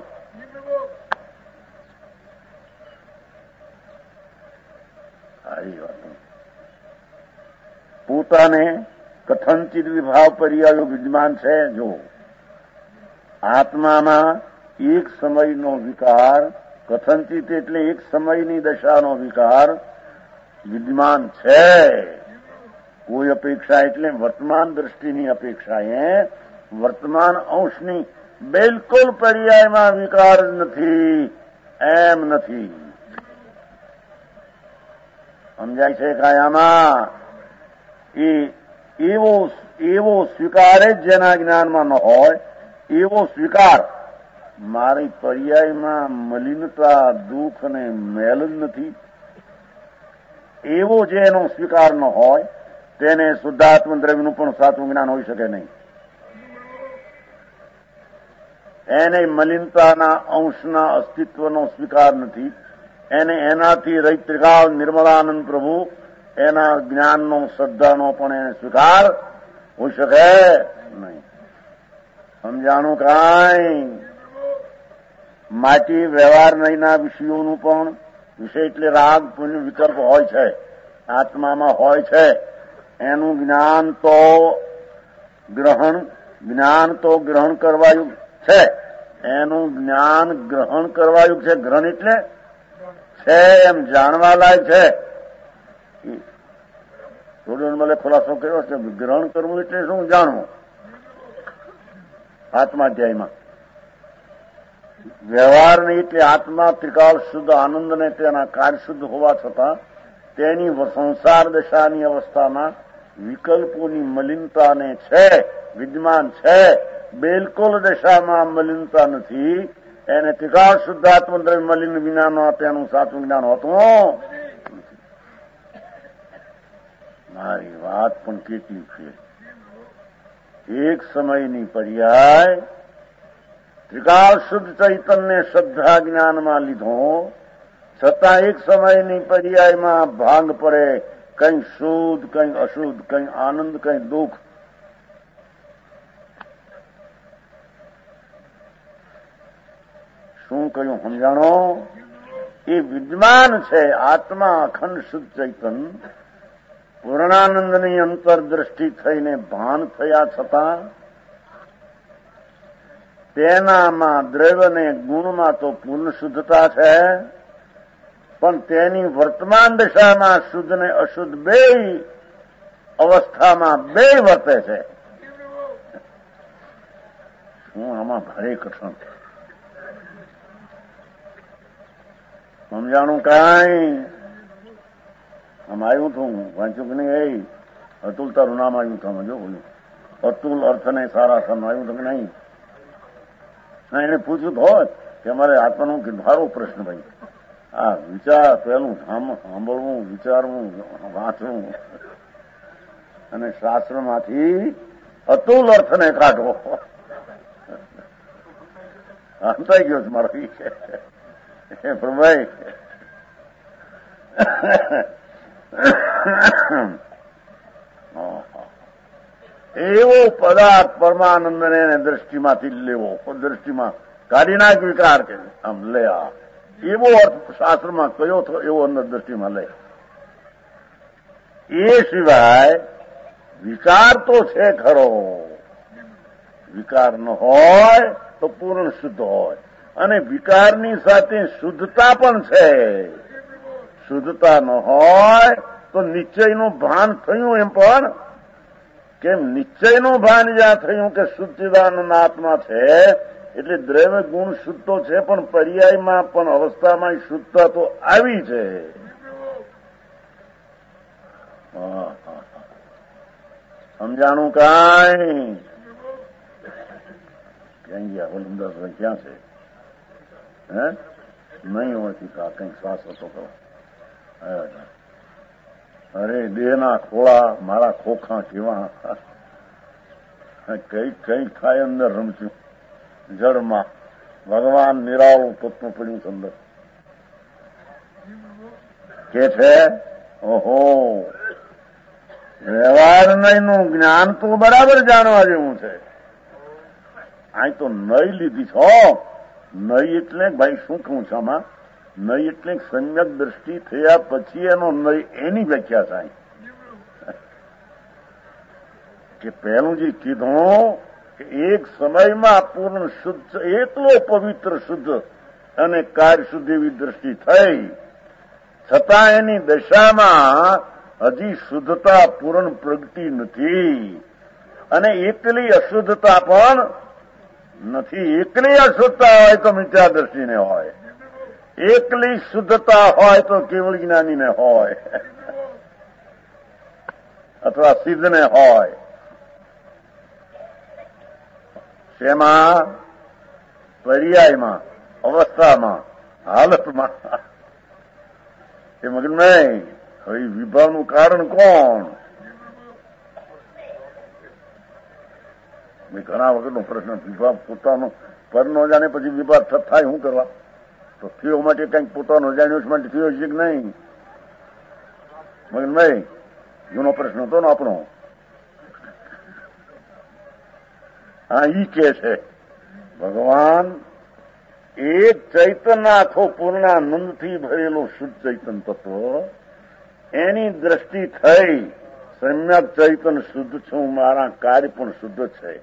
સારી વાત. પોતાને કથનચિત વિભાવ પર્યાયો વિદ્યમાન છે. જો આત્મામાં એક સમયનો વિકાર, કથનચિત એટલે એક સમયની દશાનો વિકાર વિદ્યમાન છે. કોઈ અપેક્ષા એટલે વર્તમાન દ્રષ્ટિની અપેક્ષાએ વર્તમાન અંશની બિલકુલ પર્યાયમાં વિકાર જ નથી એમ નથી. સમજાય છે કાયામાં? એ એવો એવો સ્વીકાર જ જેના જ્ઞાનમાં ન હોય, એવો સ્વીકાર મારી પર્યાયમાં મલિનતા, દુઃખ અને મેલ જ નથી, એવો જેનો સ્વીકાર ન હોય તેને શુદ્ધાત્મ દ્રવ્યનું પણ સાચું જ્ઞાન હોઈ શકે નહીં. એને મલિનતાના અંશના અસ્તિત્વનો સ્વીકાર નથી. એને એનાથી રહિત ત્રિકાળ નિર્મળાનંદ પ્રભુ એના જ્ઞાનનો, શ્રદ્ધાનો પણ એને સ્વીકાર હોઈ શકે નહીં. સમજાણું કાંઈ? માટી વ્યવહાર નહીંના વિષયોનું પણ વિષય એટલે રાગ પુણ્ય વિકલ્પ હોય છે, આત્મામાં હોય છે. એનું જ્ઞાન તો ગ્રહણ જ્ઞાન તો ગ્રહણ કરવાયું છે. એનું જ્ઞાન ગ્રહણ કરવાયું છે. ગ્રહણ એટલે છે એમ જાણવા લાયક છે. થોડું મને ખુલાસો કર્યો છે. ગ્રહણ કરવું એટલે શું? જાણવું. આત્મા અધ્યાયમાં વ્યવહાર નહીં એટલે આત્મા ત્રિકાળ શુદ્ધ આનંદને તેના કાર્ય શુદ્ધ હોવા છતાં તેની સંસાર દશાની અવસ્થામાં વિકલ્પોની મલિનતાને છે, વિદ્યમાન છે. બિલકુલ દશામાં મલિનતા નથી. એને ત્રિકાળ શુદ્ધાત્મ દ્રવ્ય મલિન વિનાનો તેનું સાચું જ્ઞાન હોતું. મારી વાત પણ કેટલી છે. એક સમયની પર્યાય ત્રિકાળ શુદ્ધ ચૈતન્ય શ્રદ્ધા જ્ઞાનમાં લીધો, છતાં એક સમયની પર્યાયમાં ભાંગ પડે. કઈ શુદ્ધ, કઈ અશુદ્ધ, કઈ આનંદ, કઈ દુઃખ. શું કહ્યું સમજાણો? એ વિદ્યમાન છે. આત્મા અખંડ શુદ્ધ ચૈતન્ય પૂર્ણાનંદની અંતરદ્રષ્ટિ થઈને ભાન થયા છતાં તેનામાં દ્રવ્યને ગુણમાં તો પૂર્ણ શુદ્ધતા છે, પણ તેની વર્તમાન દશામાં શુદ્ધ ને અશુદ્ધ બે અવસ્થામાં બે વર્તે છે. હું આમાં ભારે કઠણ સમજાણું કાંઈ આમ આવ્યું હતું વાંચ્યું કે નહીં? એ અતુલ તારું નામ આવ્યું હતું જો બોલ્યું અતુલ અર્થને સારા અર્થ આવ્યું હતું કે નહીં? એને પૂછ્યું હોત કે અમારે આત્માનો ભારો પ્રશ્ન ભાઈ, આ વિચાર પેલું સાંભળવું, વિચારવું, વાંચવું અને શાસ્ત્રમાંથી અતુલ અર્થને કાઢવો. અંતાઈ ગયો છે મારો વિષય પણ ભાઈ એવો પદાર્થ પરમાનંદને દ્રષ્ટિમાંથી લેવો, દ્રષ્ટિમાં કાઢી નાખ વિકાર કે આમ લે, આ એવો અર્થ શાસ્ત્રમાં કયો તો એવો અંદર દ્રષ્ટિમાં લે. એ સિવાય વિકાર તો છે ખરો, વિકાર ન હોય તો પૂર્ણ શુદ્ધ હોય, અને વિકારની સાથે શુદ્ધતા પણ છે. શુદ્ધતા ન હોય તો નિશ્ચયનું ભાન થયું, એમ પણ કેમ નિશ્ચયનું ભાન જ્યાં થયું કે શુદ્ધિદાનંદ આત્મા છે એટલે દ્રવ્ય ગુણ શુદ્ધ તો છે, પણ પર્યાયમાં પણ અવસ્થામાં શુદ્ધતા તો આવી છે. સમજાણું કાંઈ? ક્યાં ગયા વલંદાસભાઈ? ક્યાં છે? હે નહીં હોતી કા કંઈક શ્વાસ હતો કરો. અરે દેહના ખોળા મારા ખોખા કેવા, કઈક કઈક થાય અંદર રમશું જળમાં. ભગવાન નિરાળું તત્વ પડ્યું છે અંદર કે છે. ઓહો, વ્યવહાર નહીંનું જ્ઞાન તો બરાબર જાણવા જેવું છે. અહીં તો નઈ લીધી છો. નઈ એટલે ભાઈ શું કહું છું આમાં? નઈ એટલે સમ્યક દ્રષ્ટિ થયા પછી એનો નઈ એની વ્યાખ્યા થાય કે પહેલું જે કીધું કે એક સમયમાં પૂર્ણ શુદ્ધ, એટલો પવિત્ર શુદ્ધ અને કાર્ય શુદ્ધ એવી દ્રષ્ટિ થઈ છતાં એની દશામાં હજી શુદ્ધતા પૂર્ણ પ્રગટી નથી, અને એકલી અશુદ્ધતા પણ નથી. એકલી અશુદ્ધતા હોય તો મિથ્યા દ્રષ્ટિને હોય, એકલી શુદ્ધતા હોય તો કેવળ જ્ઞાનીને હોય અથવા સિદ્ધને હોય. શેમાં? પર્યાયમાં, અવસ્થામાં, હાલતમાં. એ મગજ નહીં. હવે વિભાવનું કારણ કોણ? ઘણા વખતનો પ્રશ્ન. વિભાવ પોતાનો પર નો જાણે પછી વિભાગ થાય શું કરવા? તો થયો માટે કંઈક પોતાનો જાણ્યો માટે થયો છે કે નહીં? મગનભાઈ જૂનો પ્રશ્ન હતો ને આપણો. હા, ઈ કે છે ભગવાન એક ચૈતન્ય આખો પૂર્ણાનંદથી ભરેલું શુદ્ધ ચૈતન તત્વ, એની દ્રષ્ટિ થઈ સમ્યક ચૈતન શુદ્ધ છું, મારા કાર્ય પણ શુદ્ધ છે,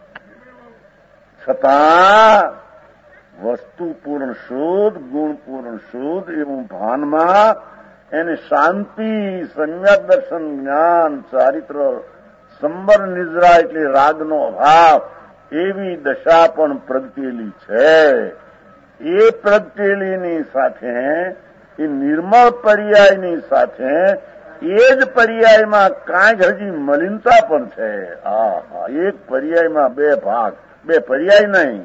છતાં વસ્તુ પૂર્ણ શુદ્ધ, ગુણ પૂર્ણ શુદ્ધ એવું ભાનમાં એને શાંતિ, સમ્યક દર્શન, જ્ઞાન, ચારિત્ર, સંબર નિદ્રા એટલે રાગનો અભાવ એવી દશા પણ પ્રગટેલી છે. એ પ્રગટેલીની સાથે એ નિર્મળ પર્યાયની સાથે એ જ પર્યાયમાં કાંઈક હજી મલિનતા પણ છે. હા હા, એક પર્યાયમાં બે ભાગ, બે પર્યાય નહીં.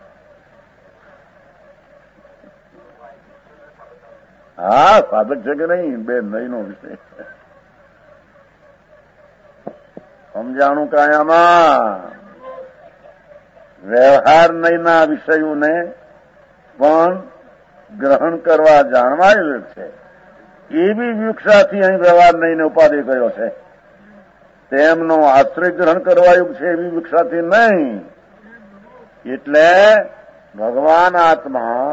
હા, સાધક છે કે નહીં? બે નહીંનો વિષય સમજાણું કાંઈ આમાં? વ્યવહાર નહીંના વિષયોને પણ ગ્રહણ કરવા જાણવા છે. એવી વિવક્ષાથી અહીં વ્યવહાર નહીંને ઉપાધિ કર્યો છે. તેમનો આશ્રય ગ્રહણ કરવાયું છે એવી વિવક્ષાથી નહીં. એટલે ભગવાન આત્મા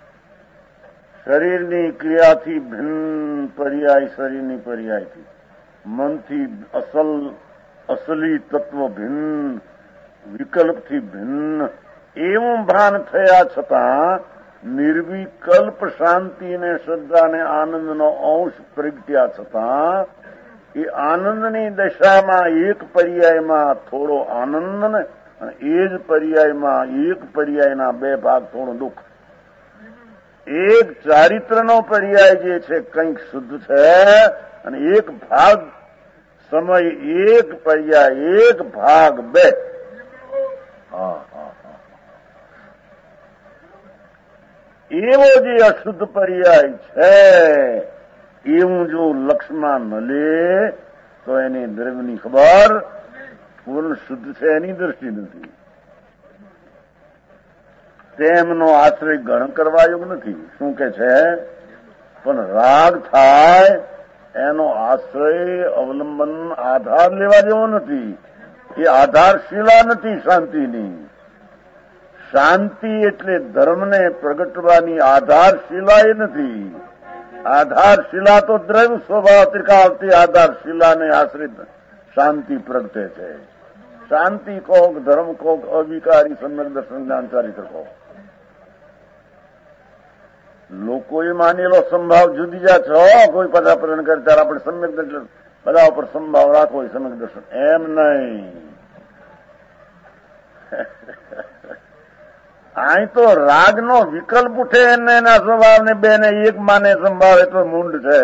શરીરની ક્રિયાથી ભિન્ન પર્યાય, શરીરની પર્યાયથી મનથી અસલ અસલી તત્વ ભિન્ન, વિકલ્પથી ભિન્ન એવું ભાન થયા છતાં નિર્વિકલ્પ શાંતિ અને શ્રદ્ધા અને આનંદનો અંશ પ્રગટ્યા છતાં એ આનંદની દશામાં એક પર્યાયમાં થોડો આનંદ ને એ જ પર્યાયમાં એક પર્યાયના બે ભાગ થોડું દુઃખ. એક ચારિત્રનો પર્યાય જે છે કંઈક શુદ્ધ છે અને એક ભાગ સમય એક પર્યાય એક ભાગ બે. હા હા હા એવો જે અશુદ્ધ પર્યાય છે એવું જો લક્ષમાં ન લે તો એની દ્રવ્યની ખબર પૂર્ણ શુદ્ધ છે એની દ્રષ્ટિ નથી. તેમનો આશ્રય ગ્રહણ કરવા યોગ નથી. શું કે છે? પણ રાગ થાય એનો આશ્રય અવલંબન આધાર લેવા જેવો નથી. એ આધારશિલા નથી શાંતિની. શાંતિ એટલે ધર્મને પ્રગટવાની આધારશિલા એ નથી. આધારશિલા તો દ્રવ્ય સ્વભાવ ત્રિકાળથી આધારશિલાને આશ્રિત શાંતિ પ્રગટે છે. શાંતિ કોક, ધર્મ કોક, અવિકારી સમ્યક દર્શન જ્ઞાન ચારિત્ર કોક. લોકોએ માનેલો સંભાવ જુદી જા છો. કોઈ પદાપરણ કરે ત્યારે આપણે સમ્યક દર્શન બધા ઉપર સંભાવ રાખો સમ્યક દર્શન એમ નહીં. અહીં તો રાગનો વિકલ્પ ઉઠે એને એના સ્વભાવને બે ને એક માને સંભાવ એટલો મૂંડ છે.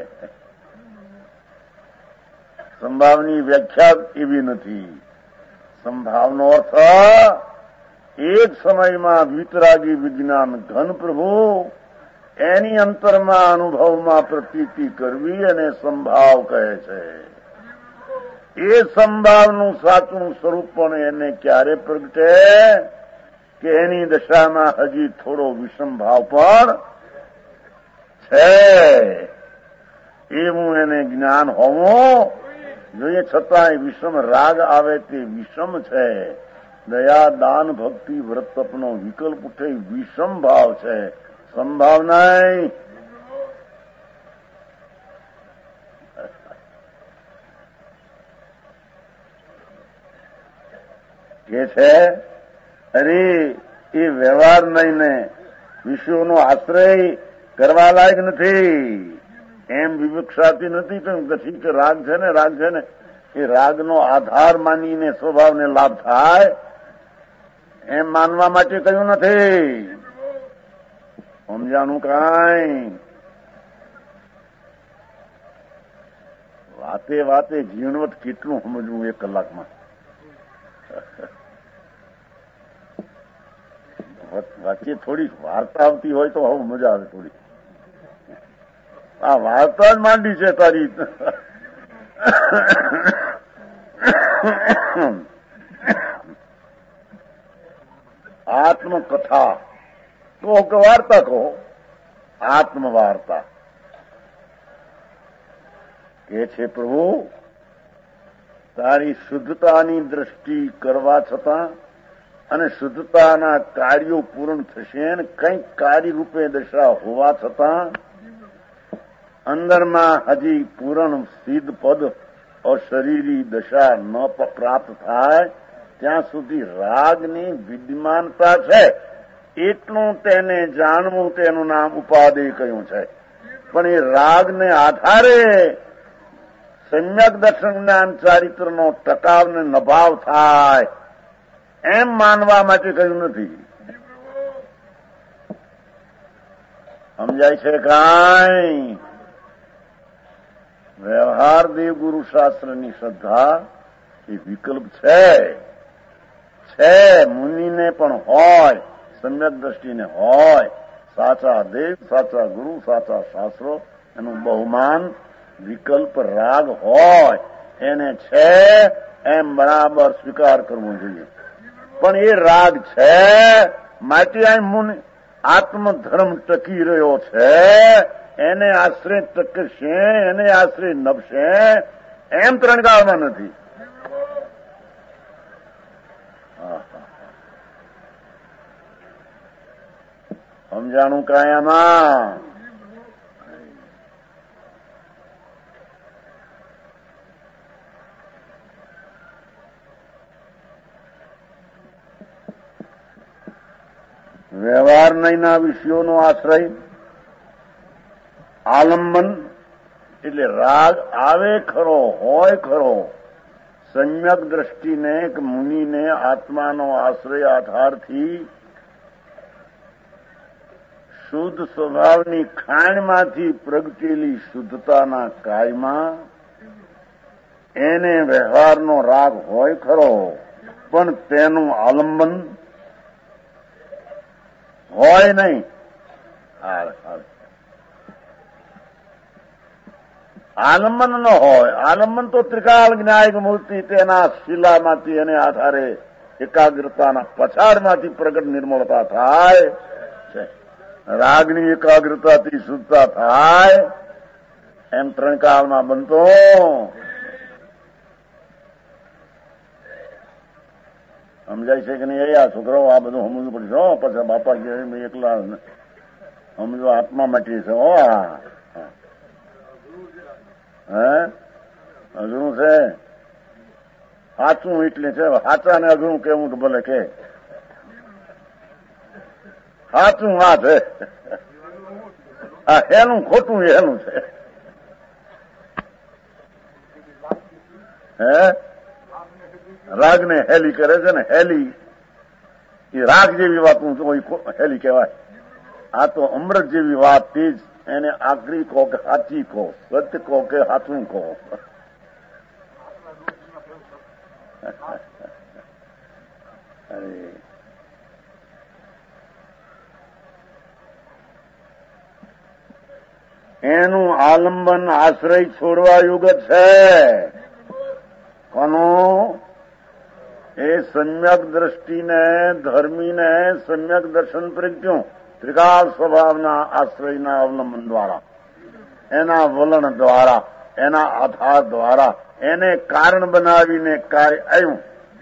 સંભાવની વ્યાખ્યા એવી નથી. સંભાવનો અર્થ એક સમયમાં વિતરાગી વિજ્ઞાન ઘન પ્રભુ એની અંતરમાં અનુભવમાં પ્રતીતિ કરવી અને સંભાવ કહે છે. એ સંભાવનું સાચું સ્વરૂપ પણ એને ક્યારે પ્રગટે કે એની દશામાં હજી થોડો વિષમ ભાવ પણ છે એવું એને જ્ઞાન હોવું જોઈએ. છતાંય વિષમ રાગ આવે તે વિષમ છે. દયા દાન ભક્તિ વ્રત તપનો વિકલ્પ ઉઠે વિષમ ભાવ છે, સંભાવ નહીં. કે છે અરે એ વ્યવહાર નહીં ને વિષયોનો આશ્રય કરવા લાયક નથી એમ વિવક્ષાતી નથી. પછી કે રાગ છે ને રાગ છે ને એ રાગનો આધાર માનીને સ્વભાવને લાભ થાય એમ માનવા માટે કહ્યું નથી. સમજાનું કાંઈ વાતે વાતે જીવનવત કેટલું સમજવું એક કલાકમાં. વચ્ચે થોડી વાર્તા આવતી હોય તો હવે મજા આવે થોડી. આ વાર્તા જ માંડી છે તારી. આત્મકથા કહો કે વાર્તા કહો, આત્મવાર્તા કે છે પ્રભુ તારી શુદ્ધતાની દ્રષ્ટિ કરવા છતાં અને શુદ્ધતાના કાર્યો પૂર્ણ થશે ને કંઈક કાર્ય રૂપે દશા હોવા છતાં અંદરમાં હજી પૂર્ણ સિદ્ધ પદ અશરીરી દશા ન પ્રાપ્ત થાય ત્યાં સુધી રાગની વિદ્યમાનતા છે એટલું તેને જાણવું તેનું નામ ઉપાદેય કહ્યું છે. પણ એ રાગને આધારે સમ્યક દર્શન જ્ઞાન ચારિત્રનો ટકાવ ને નભાવ થાય એમ માનવા માટે કહ્યું નથી. સમજાય છે કાંઈ? વ્યવહાર દેવ ગુરુ શાસ્ત્રની શ્રદ્ધા એ વિકલ્પ છે છે મુનિને પણ હોય, સમ્યક દ્રષ્ટિને હોય. સાચા દેવ, સાચા ગુરુ, સાચા શાસ્ત્રો એનું બહુમાન વિકલ્પ રાગ હોય એને છે એમ બરાબર સ્વીકાર કરવો જોઈએ. પણ એ રાગ છે માટે આ મુનિ આત્મધર્મ ટકી રહ્યો છે એને આશ્રય ટકશે એને આશ્રય નભશે એમ ત્રણકાળમાં નથી. સમજાણું કાયામાં વ્યવહાર નહીંના વિષયોનો આશ્રય, આલંબન એટલે રાગ આવે ખરો, હોય ખરો, સમ્યક દ્રષ્ટિને કે મુનિને આત્માનો આશ્રય આધારથી શુદ્ધ સ્વભાવની ખાણમાંથી પ્રગટેલી શુદ્ધતાના કાયમાં એને વ્યવહારનો રાગ હોય ખરો, પણ તેનું આલંબન હોય નહીં. આલંબન ન હોય. આલંબન તો ત્રિકાળ જ્ઞાયક મૂર્તિ તેના શિલામાંથી એને આધારે એકાગ્રતાના પછાડમાંથી પ્રગટ નિર્મળતા થાય છે. રાગની એકાગ્રતાથી શુદ્ધતા થાય એમ ત્રણ કાળમાં બનતો. સમજાય છે કે નહીં? આ છોકરાઓ આ બધું સમજવું પડશે. હો પછી બાપા કે એકલા સમજો આત્મા માટે છે. હો હે અઘરું છે. સાચું એટલે છે. સાચા ને અઘરું કેવું તો ભલે કે સાચું આ છે. આ એનું ખોટું એનું છે. હે રાગ ને હેલી કરે છે ને. હેલી એ રાગ જેવી વાત હેલી કહેવાય. આ તો અમૃત જેવી વાત તે જ એને આકરી કહો કે સાચી કહો, સત્ય કહો કે સાચું કહો. એનું આલંબન આશ્રય છોડવા યુગ છે. કોનું? એ સમ્યક દ્રષ્ટિને ધર્મીને સમ્યક દર્શન પ્રજ્ઞો ત્રિકાળ સ્વભાવના આશ્રયના અવલંબન દ્વારા, એના વલણ દ્વારા, એના આધાર દ્વારા એને કારણ બનાવીને કાર્ય આવ્યું.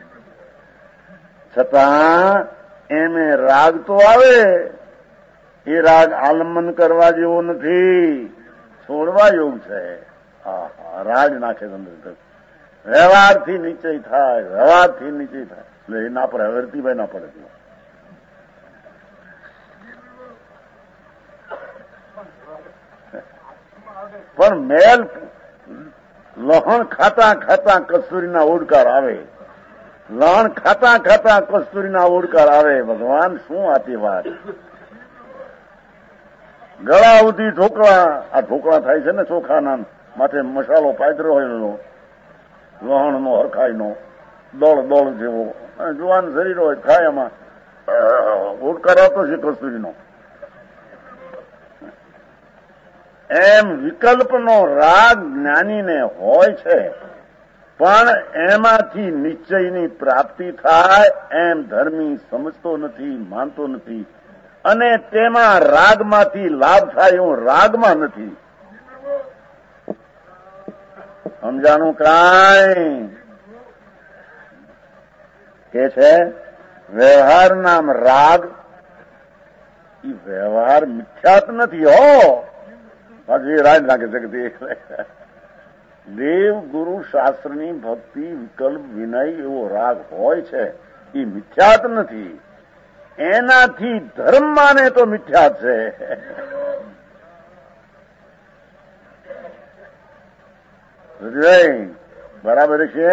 છતાં એને રાગ તો આવે. એ રાગ આલંબન કરવા જેવો નથી, છોડવા જેવું છે. રાગ નાખે અંદર વ્યવહારથી નીચે થાય, વ્યવહારથી નીચે થાય એટલે એ ના પડે. હરતીભાઈ ના પડે. પણ મેલ લહણ ખાતા ખાતા કસ્તુરીના ઓડકાર આવે. લહણ ખાતા ખાતા કસ્તુરીના ઓડકાર આવે. ભગવાન શું આતી વાત! ગળા સુધી ઢોકળા, આ ઢોકળા થાય છે ને ચોખાના, માથે મસાલો પાથરો હોય લહણ નો, હરખાઈ નો, દોડ દોડ જેવો જુવાન શરીર હોય, ખાય એમાં ઓડકાર આવતો છે કસ્તુરીનો. એમ વિકલ્પનો રાગ જ્ઞાનીને હોય છે, પણ એમાંથી નિશ્ચયની પ્રાપ્તિ થાય એમ ધર્મી સમજતો નથી, માનતો નથી. અને તેમાં રાગમાંથી લાભ થાય એવું રાગમાં નથી. સમજાણું? કાંઈ કે છે વ્યવહાર નામ રાગ. એ વ્યવહાર મિથ્યાત નથી. હો પાછું એ રાજ નાખે છે કે દેવ ગુરુ શાસ્ત્રની ભક્તિ વિકલ્પ વિનય એવો રાગ હોય છે. એ મિથ્યાત નથી. એનાથી ધર્મ માને તો મિથ્યાત છે. બરાબર છે.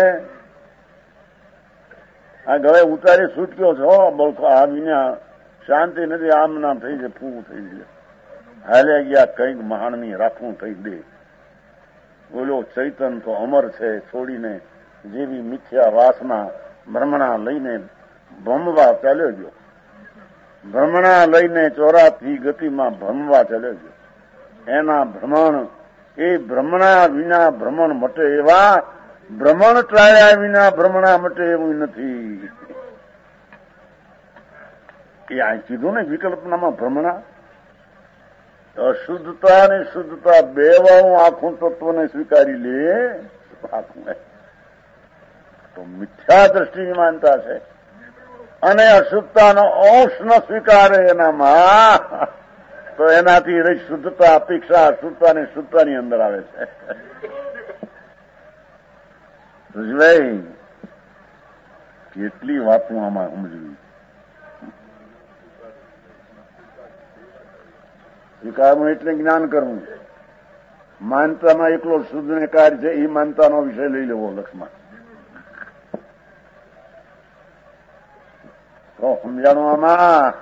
આ ગળે ઉતારી છૂટક્યો છો બળકો આવીને શાંતિ નથી. આમ નામ થઈ જાય, પૂરું થઈ જાય. હાલે ગયા કંઈક મહાણની રાખવું થઈ દે. બોલો ચૈતન તો અમર છે. છોડીને જેવી મિથ્યા વાસના ભ્રમણા લઈને ભમવા ચાલ્યો ગયો. ભ્રમણા લઈને ચોરાથી ગતિમાં ભમવા ચાલ્યો ગયો. એના ભ્રમણ, એ ભ્રમણા વિના ભ્રમણ મટે એવા, ભ્રમણ ટાળ્યા વિના ભ્રમણા મટે એવું નથી. એ આ કીધું ને વિકલ્પનામાં ભ્રમણા. અશુદ્ધતા અને શુદ્ધતા બે વાળું આખું તત્વને સ્વીકારી લે આખું તો મિથ્યા દ્રષ્ટિની માનતા છે. અને અશુદ્ધતાનો અંશ ન સ્વીકારે એનામાં તો એનાથી રહી શુદ્ધતા અપેક્ષા શુદ્ધતા ને શુદ્ધતાની અંદર આવે છે. ભાઈ કેટલી વાતો આમાં સમજવી. સ્વીકારવું એટલે જ્ઞાન કરવું. માનતામાં એકલો શુદ્ધ ને કાર્ય છે, એ માનતાનો વિષય લઈ લેવો લક્ષમાં. તો સમજાણું આમાં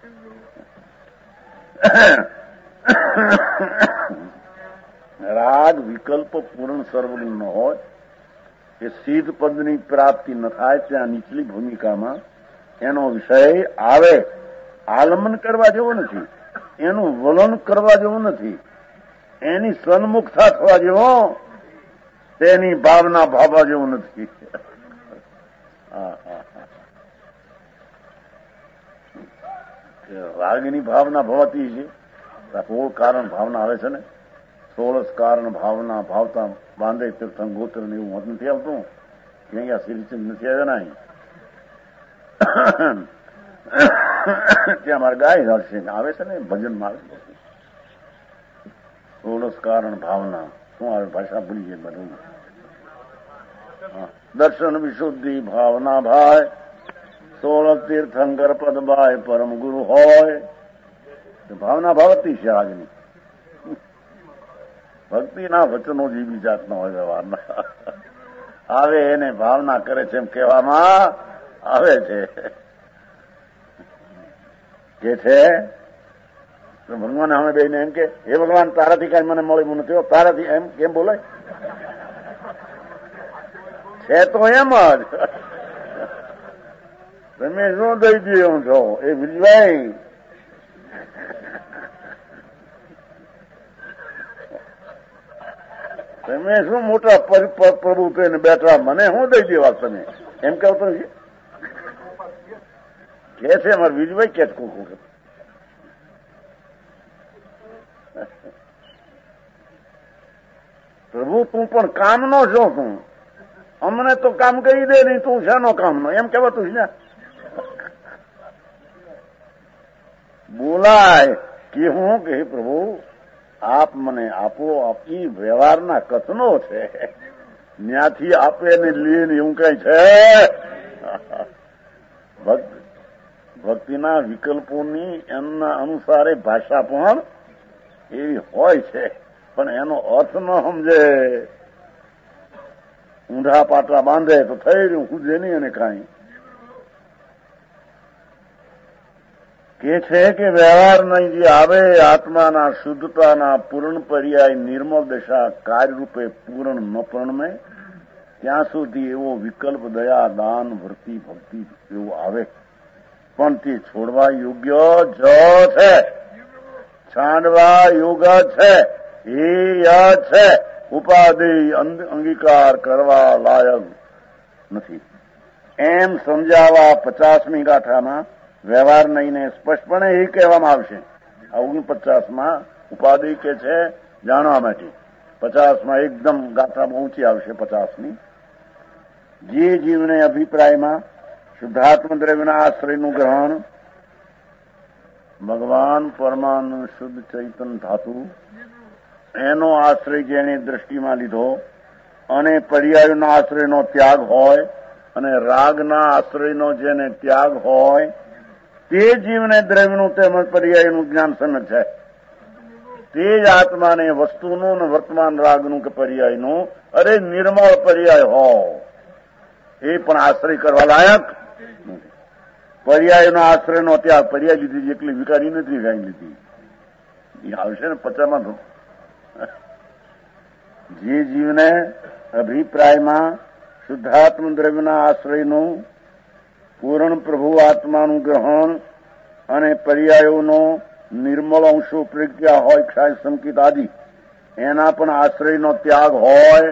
રાગ વિકલ્પ પૂર્ણ સર્વગુણ ન હોય એ સિદ્ધ પદની પ્રાપ્તિ ન થાય ત્યાં નીચલી ભૂમિકામાં એનો વિષય આવે. આલમન કરવા જેવો નથી, એનું વલણ કરવા જેવું નથી, એની સન્મુખતા થવા જેવો, તેની ભાવના ભાવવા જેવું નથી. રાગની ભાવના ભવાતી છે. સોળ કારણ ભાવના આવે છે ને, સોળસ કારણ ભાવના ભાવતા બાંધે તીર્થન ગોત્ર ને એવું મત નથી આવતું. અહીંયા શ્રીચંદ નથી આવ્યા ને, ત્યાં મારે ગાય હશે આવે છે ને ભજનમાં આવે. સોળસ કારણ ભાવના શું આવે, ભાષા ભૂલી જાય બધું. દર્શન વિશુદ્ધિ ભાવના ભાઈ, સોળ તીર્થંકર પદ બાય પરમ ગુરુ હોય. ભાવના ભાવતી છે આજની ભક્તિના વચનો જે બી જાતના હોય વ્યવહારના આવે એને ભાવના કરે છે એમ કહેવામાં આવે છે. કે છે ભગવાન અમે બેને એમ કે હે ભગવાન તારાથી કઈ મને મળ્યું નથી, તારાથી એમ કેમ બોલાય છે? તો એમ જ તમે શું દઈ દઉં છો એ વિજયભાઈ? તમે શું મોટા પ્રભુ થઈને બેઠા, મને શું દઈ દેવા તમે એમ કેવું તો કે છે અમારે વિજયભાઈ કે પ્રભુ તું પણ કામનો છો, તું અમને તો કામ કરી દે નહીં, તું શાનો કામનો એમ કહેવાતું છે ને. બોલાય કે હું કે પ્રભુ આપ મને આપો, આપી વ્યવહારના કથનો છે, ત્યાંથી આપે ને લે ને એવું કઈ છે? ભક્તિના વિકલ્પોની એમના અનુસારે ભાષા પણ એવી હોય છે, પણ એનો અર્થ ન સમજે, ઊંધા પાટલા બાંધે તો થઈ રહ્યું ખુદે નહીં અને કાંઈ. કે છે કે વ્યવહાર નહીં જે આવે આત્માના શુદ્ધતાના પૂર્ણ પર્યાય નિર્મળ દશા કાર્યરૂપે પૂર્ણ ન પ્રણમે ત્યાં સુધી એવો વિકલ્પ દયા દાન વૃત્તિ ભક્તિ એવું આવે, પણ તે છોડવા યોગ્ય જ છે, છાંડવા યોગ્ય છે, એ છે, ઉપાધિ અંગીકાર કરવા લાયક નથી. એમ સમજાવવા પચાસમી ગાથામાં વ્યવહાર નહીં ને સ્પષ્ટપણે એ કહેવામાં આવશે. આ ઓગણપચાસમાં ઉપાધિ કે છે જાણવા માટે, પચાસમાં એકદમ ગાથામાં ઊંચી આવશે પચાસની. જે જીવને અભિપ્રાયમાં શુદ્ધાત્મ દ્રવ્યના આશ્રયનું ગ્રહણ, ભગવાન પરમાનંદ શુદ્ધ ચૈતન ધાતુ એનો આશ્રય જેને દ્રષ્ટિમાં લીધો અને પર્યાયોના આશ્રયનો ત્યાગ હોય અને રાગના આશ્રયનો જેને ત્યાગ હોય તે જીવને દ્રવ્યનું તેમજ પર્યાયનું જ્ઞાન સમ્યક છે. તે જ આત્માને વસ્તુનું અને વર્તમાન રાગનું કે પર્યાયનું અરે નિર્મળ પર્યાય હો એ પણ આશ્રય કરવા લાયક. પર્યાયનો આશ્રયનો ત્યાગ, પર્યાય લીધી એકલી વિકારી નથી ગાઈ લીધી, એ આવશે ને પચામાં. જે જીવને અભિપ્રાયમાં શુદ્ધાત્મ દ્રવ્યના આશ્રયનું પૂર્ણ પ્રભુ આત્માનું ગ્રહણ અને પર્યાયોનો નિર્મળ અંશો પ્રજ્ઞા હોય, ક્ષાય સંકિત આદિ એના પણ આશ્રયનો ત્યાગ હોય,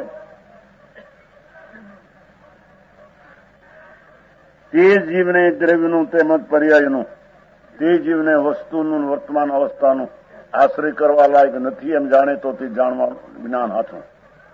તે જીવને દ્રવ્યનું તેમજ પર્યાયનું, તે જીવને વસ્તુનું વર્તમાન અવસ્થાનું આશ્રય કરવા લાયક નથી એમ જાણે તો તે જાણવા જ્ઞાન હાથું.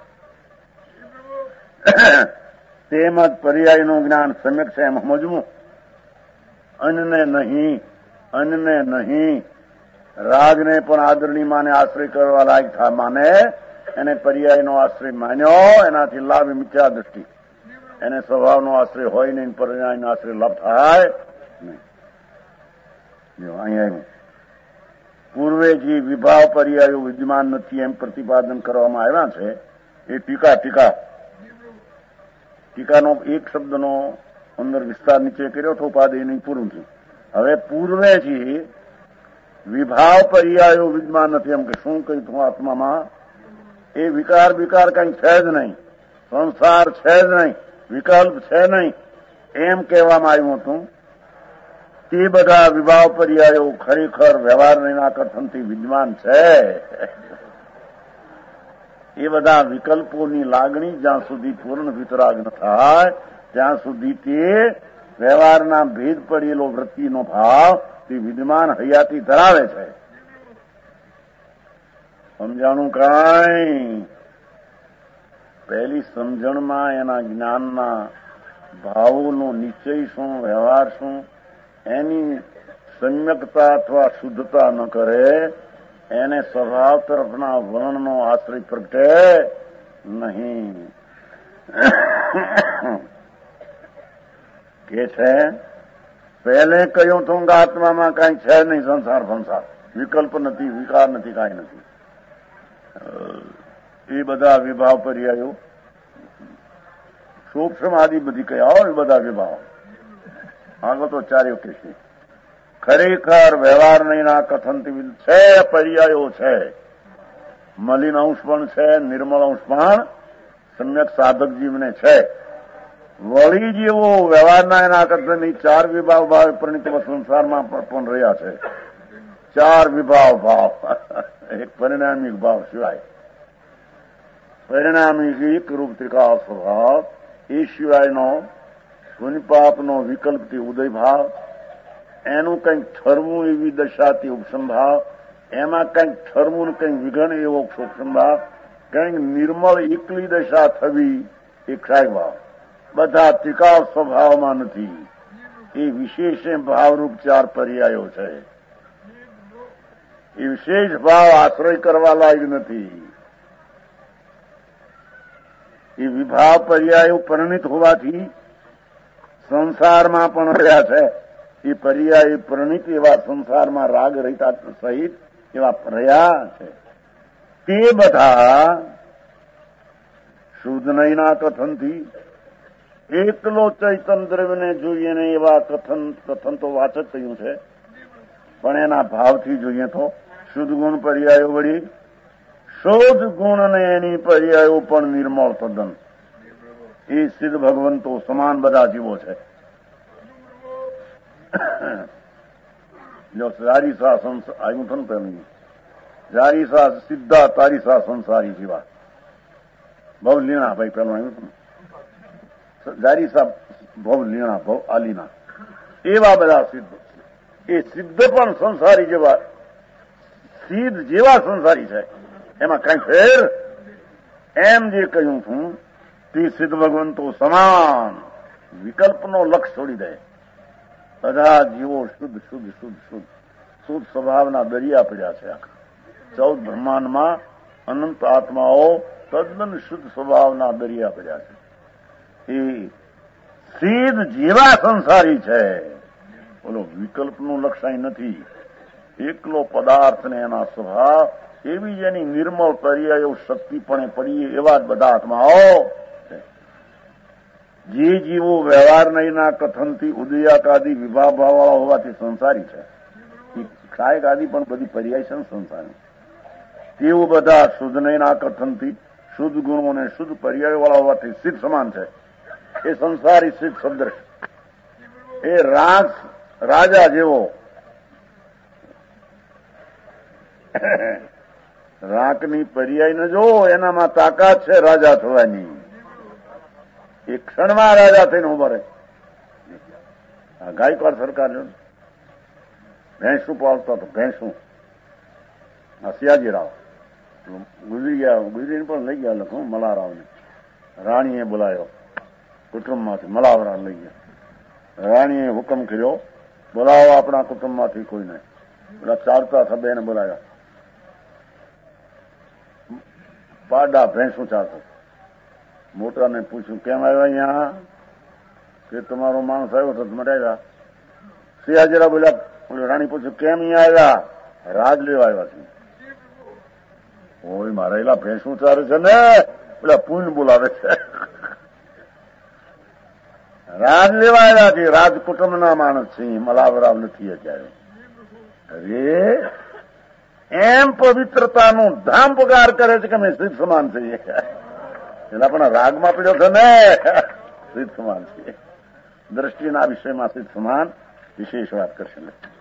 તેમજ પર્યાયનું જ્ઞાન સમ્યક છે એમ સમજવું. અન્યને નહીં, અન્યને નહીં, રાગને પણ આદરણી માને આશ્રય કરવા લાયક થા માને એને પર્યાયનો આશ્રય માન્યો, એનાથી લાભ મિથ્યા દ્રષ્ટિ, એને સ્વભાવનો આશ્રય હોય નહીં, પર્યાયનો આશ્રય લાભ થાય નહીં. જો અહીં આવ્યું પૂર્વે જે વિભાવ પર્યાયો વિદ્યમાન નથી એમ પ્રતિપાદન કરવામાં આવ્યા છે એ ટીકા ટીકા ટીકાનો એક શબ્દનો અંદર વિસ્તાર નીચે કર્યો તો પાદ એની પૂરું થયું. હવે પૂર્વેથી વિભાવ પર્યાયો વિદ્યમાન નથી એમ કે શું કહ્યું તું આત્મામાં એ વિકાર વિકાર કઈ છે જ નહીં, સંસાર છે જ નહીં, વિકલ્પ છે નહીં એમ કહેવામાં આવ્યું હતું. તે બધા વિભાવ પર્યાયો ખરેખર વ્યવહારના કથનથી વિદ્યમાન છે. એ બધા વિકલ્પોની લાગણી જ્યાં સુધી પૂર્ણ વિતરાગ ન થાય ત્યાં સુધી તે વ્યવહારના ભેદ પડેલો વૃત્તિનો ભાવ તે વિદ્યમાન હયાતી ધરાવે છે. સમજાણું કાંઈ? પહેલી સમજણમાં એના જ્ઞાનના ભાવોનો નિશ્ચય શું, વ્યવહાર શું, એની સમ્યકતા અથવા શુદ્ધતા ન કરે એને સ્વભાવ તરફના વર્ણનો આશ્રય પ્રગટે નહીં. કે છે પહેલે કહ્યું તું કે આત્મામાં કઈ છે નહીં, સંસાર સંસાર વિકલ્પ નથી, વિકાર નથી, કાંઈ નથી. એ બધા વિભાવ પર્યાયો સૂક્ષ્મ આદિ બધી કયા હોય બધા વિભાવ આગળ તો ચાર્યો કે છે ખરેખર વ્યવહાર નહીંના કથનથી છે, પર્યાયો છે. મલિન અંશ પણ છે, નિર્મળ અંશ પણ સમ્યક સાધક જીવને છે. વળી જેવો વ્યવહારના એના કથનની ચાર વિભાવ ભાવ પરિણિત સંસારમાં પણ રહ્યા છે. ચાર વિભાવ ભાવ એક પરિણામિક ભાવ સિવાય પરિણામિક એક રૂપ ત્રિકાળ સ્વભાવ એ સિવાયનો પુનિપાપનો વિકલ્પથી ઉદય ભાવ, એનું કંઈક ઠરવું એવી દશાથી ઉપસમ ભાવ, એમાં કંઈક ઠરવું કંઈક વિઘન એવો સૂક્ષ્મ ભાવ, કંઈક નિર્મળ એકલી દશા થવી એ ક્ષાય ભાવ. બધા ત્રિકાળ સ્વભાવમાં નથી. એ વિશેષ ભાવરૂપ ચાર પર્યાયો છે. એ વિશેષ ભાવ આશ્રય કરવા લાયક નથી. એ વિભાવ પર્યાયો પરિણિત હોવાથી સંસારમાં પણ રહ્યા છે. એ પર્યાય પરિણિત એવા સંસારમાં રાગ રહિતા સહિત એવા રહ્યા છે. તે બધા શુદ્ધ નહીંના કથનથી એકલો ચૈતન દ્રવ્યને જોઈએ ને એવા કથન કથન તો વાચક થયું છે, પણ એના ભાવથી જોઈએ તો શુદ્ધ ગુણ પર્યાયો વળી શુદ્ધ ગુણ ને એની પર્યાયો પણ નિર્મળ તદ્દન એ સિદ્ધ ભગવંતો સમાન બધા જીવો છે. જો સારી સા આવ્યું થયું પેલું જારી સા સીધા તારી સા સંસારી જીવા બહુ લીણા ભાઈ પેલું આવ્યું હતું જારી સા ભવ લીણા ભવ આલીના એવા બધા સિદ્ધ. એ સિદ્ધ પણ સંસારી જેવા સિદ્ધ જેવા સંસારી છે, એમાં કઈ ફેર એમ જે કહ્યું છું તે સિદ્ધ ભગવંતો સમાન વિકલ્પનો લક્ષ છોડી દે. બધા જીવો શુદ્ધ શુદ્ધ શુદ્ધ શુદ્ધ શુદ્ધ સ્વભાવના દરિયા પડ્યા છે. આખા ચૌદ બ્રહ્માંડમાં અનંત આત્માઓ તદ્દન શુદ્ધ સ્વભાવના દરિયા પડ્યા છે. એ સિદ્ધ જેવા સંસારી છે. બોલો વિકલ્પનું લક્ષાય નથી. એકલો પદાર્થ ને એના સ્વભાવ એવી જેની નિર્મળ પર્યાયો શક્તિપણે પડીએ એવા જ બધા આત્માઓ છે. જે જીવો વ્યવહાર નહીંના કથનથી ઉદયાકાદી વિભાવ ભાવવાળા હોવાથી સંસારી છે, ક્ષાયક આદિ પણ બધી પર્યાય છે સંસારી, તેઓ બધા શુદ્ધ નહીંના કથનથી શુદ્ધ ગુણો અને શુદ્ધ પર્યાય વાળા હોવાથી સિદ્ધ સમાન છે. એ સંસારી સિદ્ધ સદૃશ એ રાજ રાજા જેવો રાકની પર્યાય ન જો એનામાં તાકાત છે રાજા થવાની. એ ક્ષણમાં રાજા થઈને ઉભા રહે. આ ગાયકવાડ સરકાર ભેંસું પાલતો હતો, ભેંસું આ સિયાજીરાવ ગુજરી ગયા, ગુજરીને પણ લઈ ગયા લખું મલારાવને. રાણીએ બોલાયો કુટુંબમાંથી, મલાવરા લઈ ગયા. રાણીએ હુકમ કર્યો બોલાવો આપણા કુટુંબમાંથી કોઈને. પેલા ચારતા થબે એને બોલાવ્યા. પાડા ભેંસું ચારતો. મોટાને પૂછ્યું કેમ આવ્યા અહીંયા? કે તમારો માણસ આવ્યો તો તમે આવ્યા. સિયાજીરા બોલ્યા. રાણી પૂછ્યું કેમ અહીંયા આવ્યા? રાજ લેવા આવ્યા છે. ઓય મારા એલા ભેંસું ચારે છે ને પેલા પૂન બોલાવે છે. રાજ લેવા આવ્યા છે. રાજકુટુંબના માણસ છે. મલાવરાવ નથી અત્યારે. અરે એમ પવિત્રતાનું ધામ પગાર કરે છે કે અમે સિદ્ધ સમાન છીએ. એના પણ રાગમાં પીડ્યો છે ને સિદ્ધ સમાન છીએ. દ્રષ્ટિના વિષયમાં સિદ્ધ સમાન વિશેષ વાત કરશે.